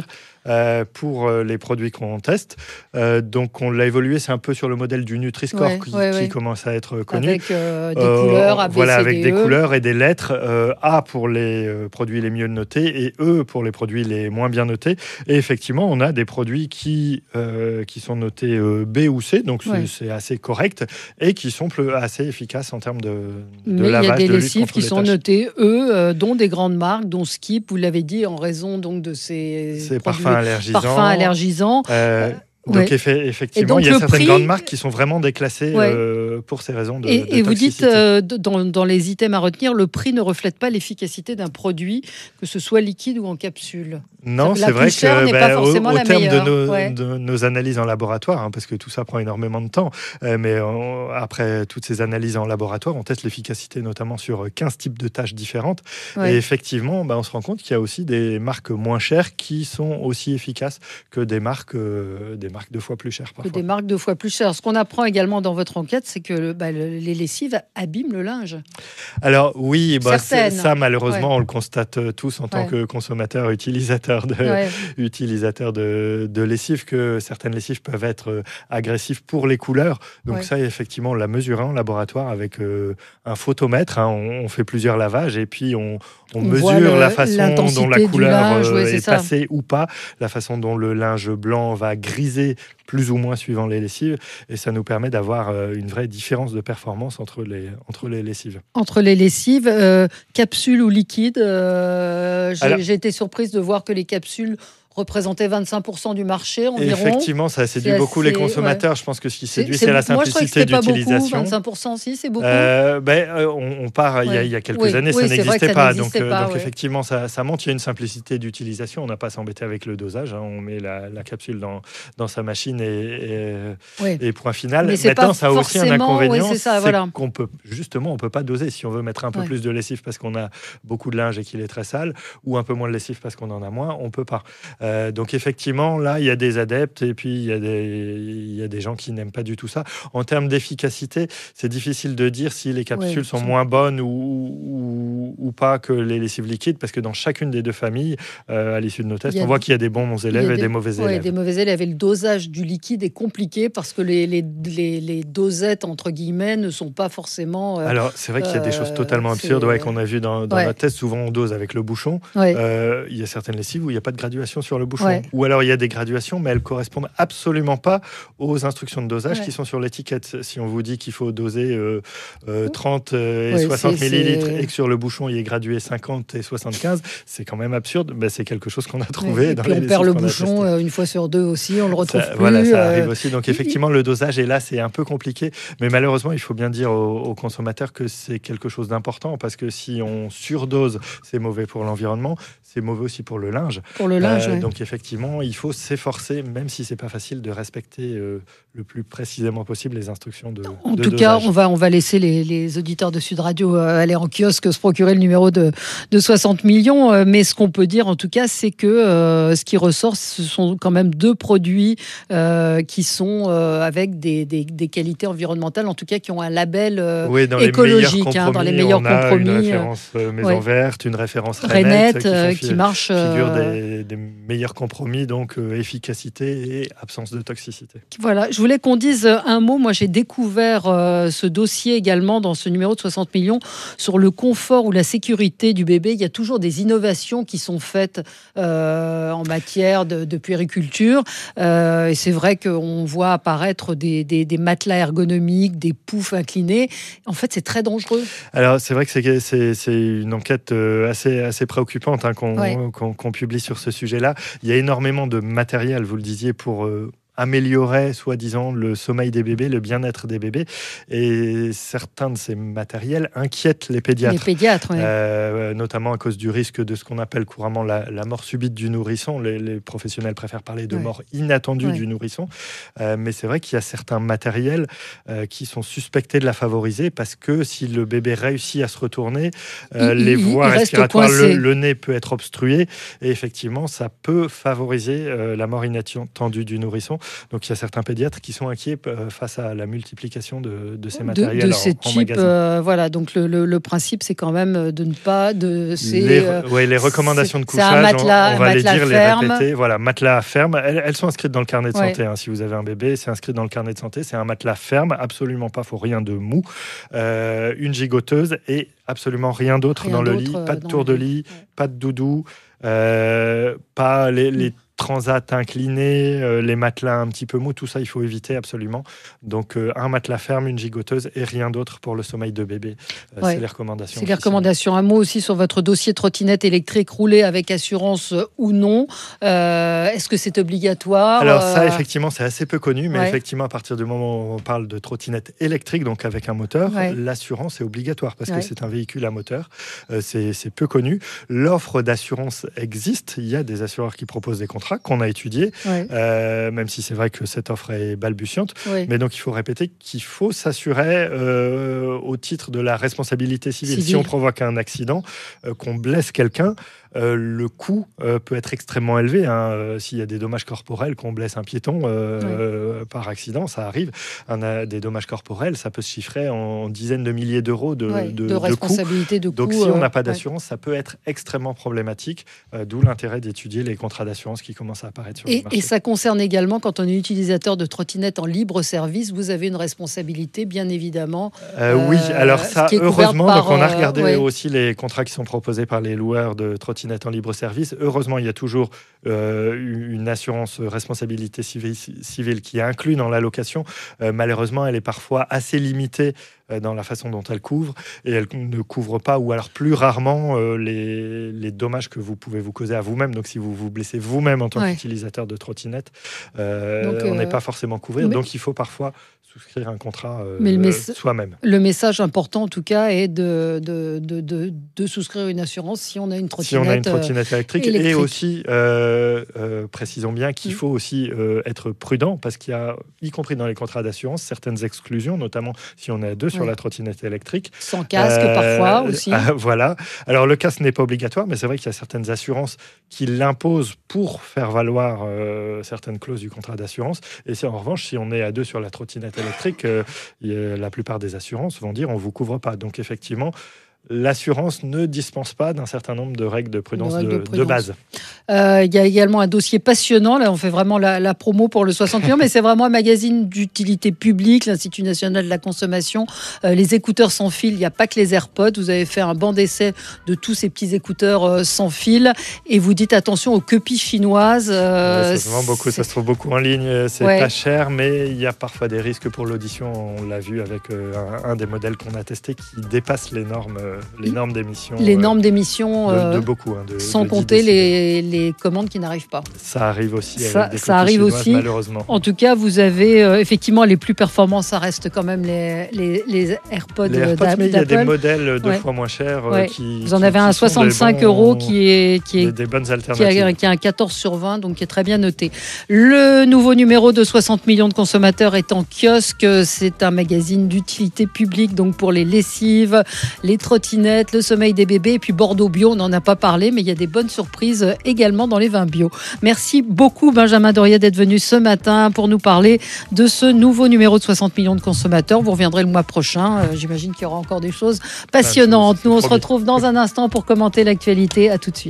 euh, pour les produits qu'on teste. Euh, donc on l'a évolué, c'est un peu sur le modèle du Nutri-Score Ouais, qui, ouais, qui ouais. commence à être connu. Avec euh, des Euh, couleurs, A, B, voilà, C, avec D, des E. couleurs et des lettres. Euh, A pour les euh, produits les mieux notés et E pour les produits les moins bien notés. Et effectivement, on a des produits qui, euh, qui sont notés euh, B ou C, donc c'est, Ouais. c'est assez correct, et qui sont plus, assez efficaces en termes de, de Mais il y a lavage, des de lutte lessives contre qui les sont taches. notées E, euh, dont des grandes marques, dont Skip, vous l'avez dit, en raison donc de ces Ces produits- parfums allergisants. parfums allergisants. Euh, Euh, donc ouais. effe- Et effectivement, donc, il y a le certaines prix- grandes marques qui sont vraiment déclassées Ouais. euh, pour ces raisons de, Et, de et vous dites, toxicité. euh, dans, dans les items à retenir, le prix ne reflète pas l'efficacité d'un produit, que ce soit liquide ou en capsule. Non, La c'est vrai plus chère que n'est ben, pas forcément au, au la terme de meilleure. nos, Ouais. de nos analyses en laboratoire, hein, parce que tout ça prend énormément de temps, euh, mais on- après toutes ces analyses en laboratoire, on teste l'efficacité notamment sur quinze types de tâches différentes. Ouais. Et effectivement, ben, on se rend compte qu'il y a aussi des marques moins chères qui sont aussi efficaces que des marques, euh, des marques deux fois plus chères. Que Parfois. des marques deux fois plus chères. Ce qu'on apprend également dans votre enquête, c'est que le- bah, le- les lessives abîment le linge. Alors oui, bah, c'est- Certaines. ça malheureusement, Ouais. on le constate euh, tous en tant Ouais. que consommateurs, utilisateurs de, Ouais. utilisateurs de, de lessive, que certaines lessives peuvent être euh, agressives pour les couleurs. Donc Ouais. ça, effectivement, on l'a mesuré en laboratoire avec euh, un photomètre. hein. On, on fait plusieurs lavages et puis on, on On voit mesure le- la façon l'intensité dont la du couleur linge, euh, ouais, c'est est ça. passée ou pas, la façon dont le linge blanc va griser plus ou moins suivant les lessives. Et ça nous permet d'avoir euh, une vraie différence de performance entre les, entre les lessives. Entre les lessives, euh, capsules ou liquides, euh, j'ai Alors- j'ai été surprise de voir que les capsules représentaient vingt-cinq pour cent du marché environ. Effectivement, ça séduit C'est beaucoup les assez- consommateurs. ouais. Je pense que ce qui C'est- séduit, c'est c'est la beaucoup. Moi, je trouvais que simplicité c'était pas beaucoup. d'utilisation. vingt-cinq pour cent, si, c'est beaucoup. Euh, ben, euh, on, on part il y a, Ouais. il y a quelques Oui, années, oui, ça c'est vrai que n'existait ça pas. n'existait Donc, euh, pas, donc ouais. effectivement, ça, ça monte. Il y a une simplicité d'utilisation. On n'a pas à s'embêter avec le dosage. hein. On met la, la capsule dans, dans sa machine et, et, Oui. et point final. Mais c'est Maintenant, pas ça a aussi un forcément- inconvénient, ouais, c'est ça, c'est voilà. qu'on peut justement, on peut pas doser. Si on veut mettre un peu Ouais. plus de lessive parce qu'on a beaucoup de linge et qu'il est très sale, ou un peu moins de lessive parce qu'on en a moins, on peut pas. Euh, donc effectivement, là, il y a des adeptes et puis il y a des, il y a des gens qui n'aiment pas du tout ça. En termes d'efficacité, c'est difficile de dire si les capsules Ouais, sont sont- moins bonnes ou, ou, ou pas que les lessives liquides, parce que dans chacune des deux familles, euh, à l'issue de nos tests, Il y a- on voit qu'il y a des bons Il y a élèves et des mauvais ouais, élèves. des mauvais élèves. Et le dosage du liquide est compliqué parce que les, les, les, les dosettes, entre guillemets, ne sont pas forcément... euh, Alors, c'est vrai qu'il y a des choses euh, totalement absurdes c'est- ouais, qu'on a vu dans, dans Ouais. notre test. Souvent, on dose avec le bouchon. Ouais. Euh, il y a certaines lessives où il n'y a pas de graduation sur le bouchon. Ouais. Ou alors, il y a des graduations, mais elles correspondent absolument pas aux instructions de dosage Ouais. qui sont sur l'étiquette. Si on vous dit qu'il faut doser euh, euh, trente euh, et Ouais, soixante c'est- millilitres c'est- et que sur le bouchon, il est gradué cinquante et soixante-quinze, c'est quand même absurde. Ben, c'est quelque chose qu'on a Ouais. trouvé Et dans puis les on perd le lessives qu'on a bouchon testées. euh, une fois sur deux aussi, on le retrouve Ça, plus. voilà, ça euh, arrive aussi. Donc effectivement, le dosage est là, c'est un peu compliqué. Mais malheureusement, il faut bien dire aux, aux consommateurs que c'est quelque chose d'important parce que si on surdose, c'est mauvais pour l'environnement, c'est mauvais aussi pour le linge. Pour le linge, ouais. Donc effectivement, il faut s'efforcer, même si c'est pas facile, de respecter euh, le plus précisément possible les instructions de, En de tout dosage. cas, on va, on va laisser les, les auditeurs de Sud Radio euh, aller en kiosque se procurer le numéro de, de soixante millions. euh, Mais ce qu'on peut dire, en tout cas, c'est que euh, ce qui ressort, ce sont quand même deux produits euh, qui sont euh, avec des, des, des qualités environnementales, en tout cas qui ont un label euh, Oui, dans écologique, les meilleurs hein, dans les compromis, meilleurs on a compromis. une euh, référence euh, Maison ouais. Verte, une référence Rainette, Rainette, qui, euh, font qui fi- marche, figure euh, des, des meilleurs compromis, donc euh, efficacité et absence de toxicité. Voilà, je voulais qu'on dise un mot. Moi, j'ai découvert euh, ce dossier également dans ce numéro de soixante millions sur le confort ou la sécurité du bébé. Il y a toujours des innovations qui sont faites euh, en matière de, de puériculture. Euh, et c'est vrai qu'on voit apparaître des, des, des matelas ergonomiques, des poufs inclinés. En fait, c'est très dangereux. Alors, c'est vrai que c'est, c'est, c'est une enquête euh, assez, assez préoccupante hein, qu'on, Ouais. qu'on, qu'on publie sur ce sujet-là. Il y a énormément de matériel, vous le disiez, pour euh, améliorer, soi-disant, le sommeil des bébés, le bien-être des bébés. Et certains de ces matériels inquiètent les pédiatres. Les pédiatres, ouais. Euh, notamment à cause du risque de ce qu'on appelle couramment la, la mort subite du nourrisson. Les, les professionnels préfèrent parler de Ouais. mort inattendue Ouais. du nourrisson. Euh, mais c'est vrai qu'il y a certains matériels euh, qui sont suspectés de la favoriser parce que si le bébé réussit à se retourner, euh, Il- les il- voies il reste respiratoires, le, coincé. le nez peut être obstrué et effectivement, ça peut favoriser euh, la mort inattendue du nourrisson. Donc il y a certains pédiatres qui sont inquiets euh, face à la multiplication de, de ces de, matériels de en, ces en types, magasin. euh, voilà. Donc le, le, le principe, c'est quand même de ne pas de. C'est, Les, euh, ouais, les recommandations de c'est un couchage, matelas- on, on va un les matelas dire, ferme. les répéter. Voilà, matelas ferme. Elles, elles sont inscrites dans le carnet de Ouais. santé. Hein. Si vous avez un bébé, c'est inscrit dans le carnet de santé. C'est un matelas ferme, absolument pas, faut rien de mou. Euh, une gigoteuse et absolument rien d'autre Rien dans le d'autre, lit. euh, Pas de dans tour le de lit. lit, pas de doudou, euh, pas les, les transats inclinés, euh, les matelas un petit peu mous, tout ça il faut éviter absolument. Donc euh, un matelas ferme, une gigoteuse et rien d'autre pour le sommeil de bébé. Euh, Ouais. C'est les recommandations. C'est les officielles. recommandations. Un mot aussi sur votre dossier trottinette électrique roulée avec assurance euh, ou non. Euh, est-ce que c'est obligatoire? Alors ça, Euh, effectivement, c'est assez peu connu, mais Ouais. effectivement, à partir du moment où on parle de trottinette électrique, donc avec un moteur, Ouais. l'assurance est obligatoire parce Ouais. que c'est un véhicule à moteur. Euh, c'est, c'est peu connu. L'offre d'assurance existe. Il y a des assureurs qui proposent des contrats qu'on a étudiés, Ouais. euh, même si c'est vrai que cette offre est balbutiante. Ouais. Mais donc, il faut répéter qu'il faut s'assurer euh, au titre de la responsabilité civile. Civile. Si on provoque un accident, euh, qu'on blesse quelqu'un, euh, le coût euh, peut être extrêmement élevé. Hein. Euh, s'il y a des dommages corporels, qu'on blesse un piéton euh, Ouais. euh, par accident, ça arrive. Un, euh, des dommages corporels, ça peut se chiffrer en dizaines de milliers d'euros de, Ouais, de, de de responsabilité, de coûts. Donc, coûts, si on euh, n'a pas ouais. d'assurance, ça peut être extrêmement problématique. Euh, d'où l'intérêt d'étudier les contrats d'assurance qui commencent à apparaître sur le Et, marché. et ça concerne également quand on est utilisateur de trottinette en libre service, vous avez une responsabilité, bien évidemment. Euh, oui, euh, alors ce ça, qui est couvert heureusement, par, donc on a euh, regardé ouais. aussi les contrats qui sont proposés par les loueurs de trottinettes en libre service. Heureusement, il y a toujours euh, une assurance responsabilité civile, civile qui est inclue dans la location. Euh, malheureusement, elle est parfois assez limitée euh, dans la façon dont elle couvre et elle ne couvre pas ou alors plus rarement euh, les, les dommages que vous pouvez vous causer à vous-même. Donc si vous vous blessez vous-même en tant Ouais. qu'utilisateur de trottinette, euh, Donc, on n'est euh, pas forcément couvert. mais- Donc il faut parfois souscrire un contrat euh, Mais le mess- soi-même. Le message important, en tout cas, est de, de, de, de, de souscrire une assurance si on a une trottinette, Si on a une euh, trottinette électrique. électrique. Et aussi, euh, euh, précisons bien qu'il Mm. faut aussi euh, être prudent parce qu'il y a, y compris dans les contrats d'assurance, certaines exclusions, notamment si on est à deux sur Ouais. la trottinette électrique. Sans casque, Euh, parfois, aussi. euh, voilà. Alors, le casque n'est pas obligatoire, mais c'est vrai qu'il y a certaines assurances qui l'imposent pour faire valoir euh, certaines clauses du contrat d'assurance. Et c'est en revanche, si on est à deux sur la trottinette électrique, euh, il y a- la plupart des assurances vont dire on vous couvre pas. Donc, effectivement, l'assurance ne dispense pas d'un certain nombre de règles de prudence De de, règles de de prudence. base. Euh, Il y a également un dossier passionnant. Là, on fait vraiment la, la promo pour le soixante millions, mais c'est vraiment un magazine d'utilité publique, l'Institut national de la consommation. Euh, les écouteurs sans fil, il n'y a pas que les AirPods. Vous avez fait un banc d'essai de tous ces petits écouteurs euh, sans fil. Et vous dites attention aux copies chinoises. euh, Ouais, ça se vend beaucoup, ça se trouve beaucoup en ligne. C'est Ouais. pas cher, mais il y a parfois des risques pour l'audition. On l'a vu avec euh, un, un des modèles qu'on a testé qui dépasse les normes, euh, les normes d'émission. les euh, normes d'émission, de, de euh, beaucoup. hein, de- sans de dix compter décibels. les, les commandes qui n'arrivent pas. Ça arrive aussi. Ça, avec des ça copies arrive chinoises, aussi. malheureusement. En tout cas, vous avez euh, effectivement les plus performants, ça reste quand même les, les, les AirPods, Les AirPods, d'A- mais il y a des d'Apple. modèles deux Ouais. fois moins chers euh, Ouais. qui. Vous en qui- avez un à qui sont des soixante-cinq bons- euros qui est, qui est des, des bonnes qui alternatives. a, qui a un quatorze sur vingt, donc qui est très bien noté. Le nouveau numéro de soixante millions de consommateurs est en kiosque. C'est un magazine d'utilité publique, donc pour les lessives, les trottinettes, le sommeil des bébés, et puis Bordeaux Bio, on n'en a pas parlé, mais il y a des bonnes surprises également dans les vins bio. Merci beaucoup Benjamin Dorier d'être venu ce matin pour nous parler de ce nouveau numéro de soixante millions de consommateurs. Vous reviendrez le mois prochain. Euh, J'imagine qu'il y aura encore des choses passionnantes. Nous, on se retrouve dans un instant pour commenter l'actualité. À tout de suite.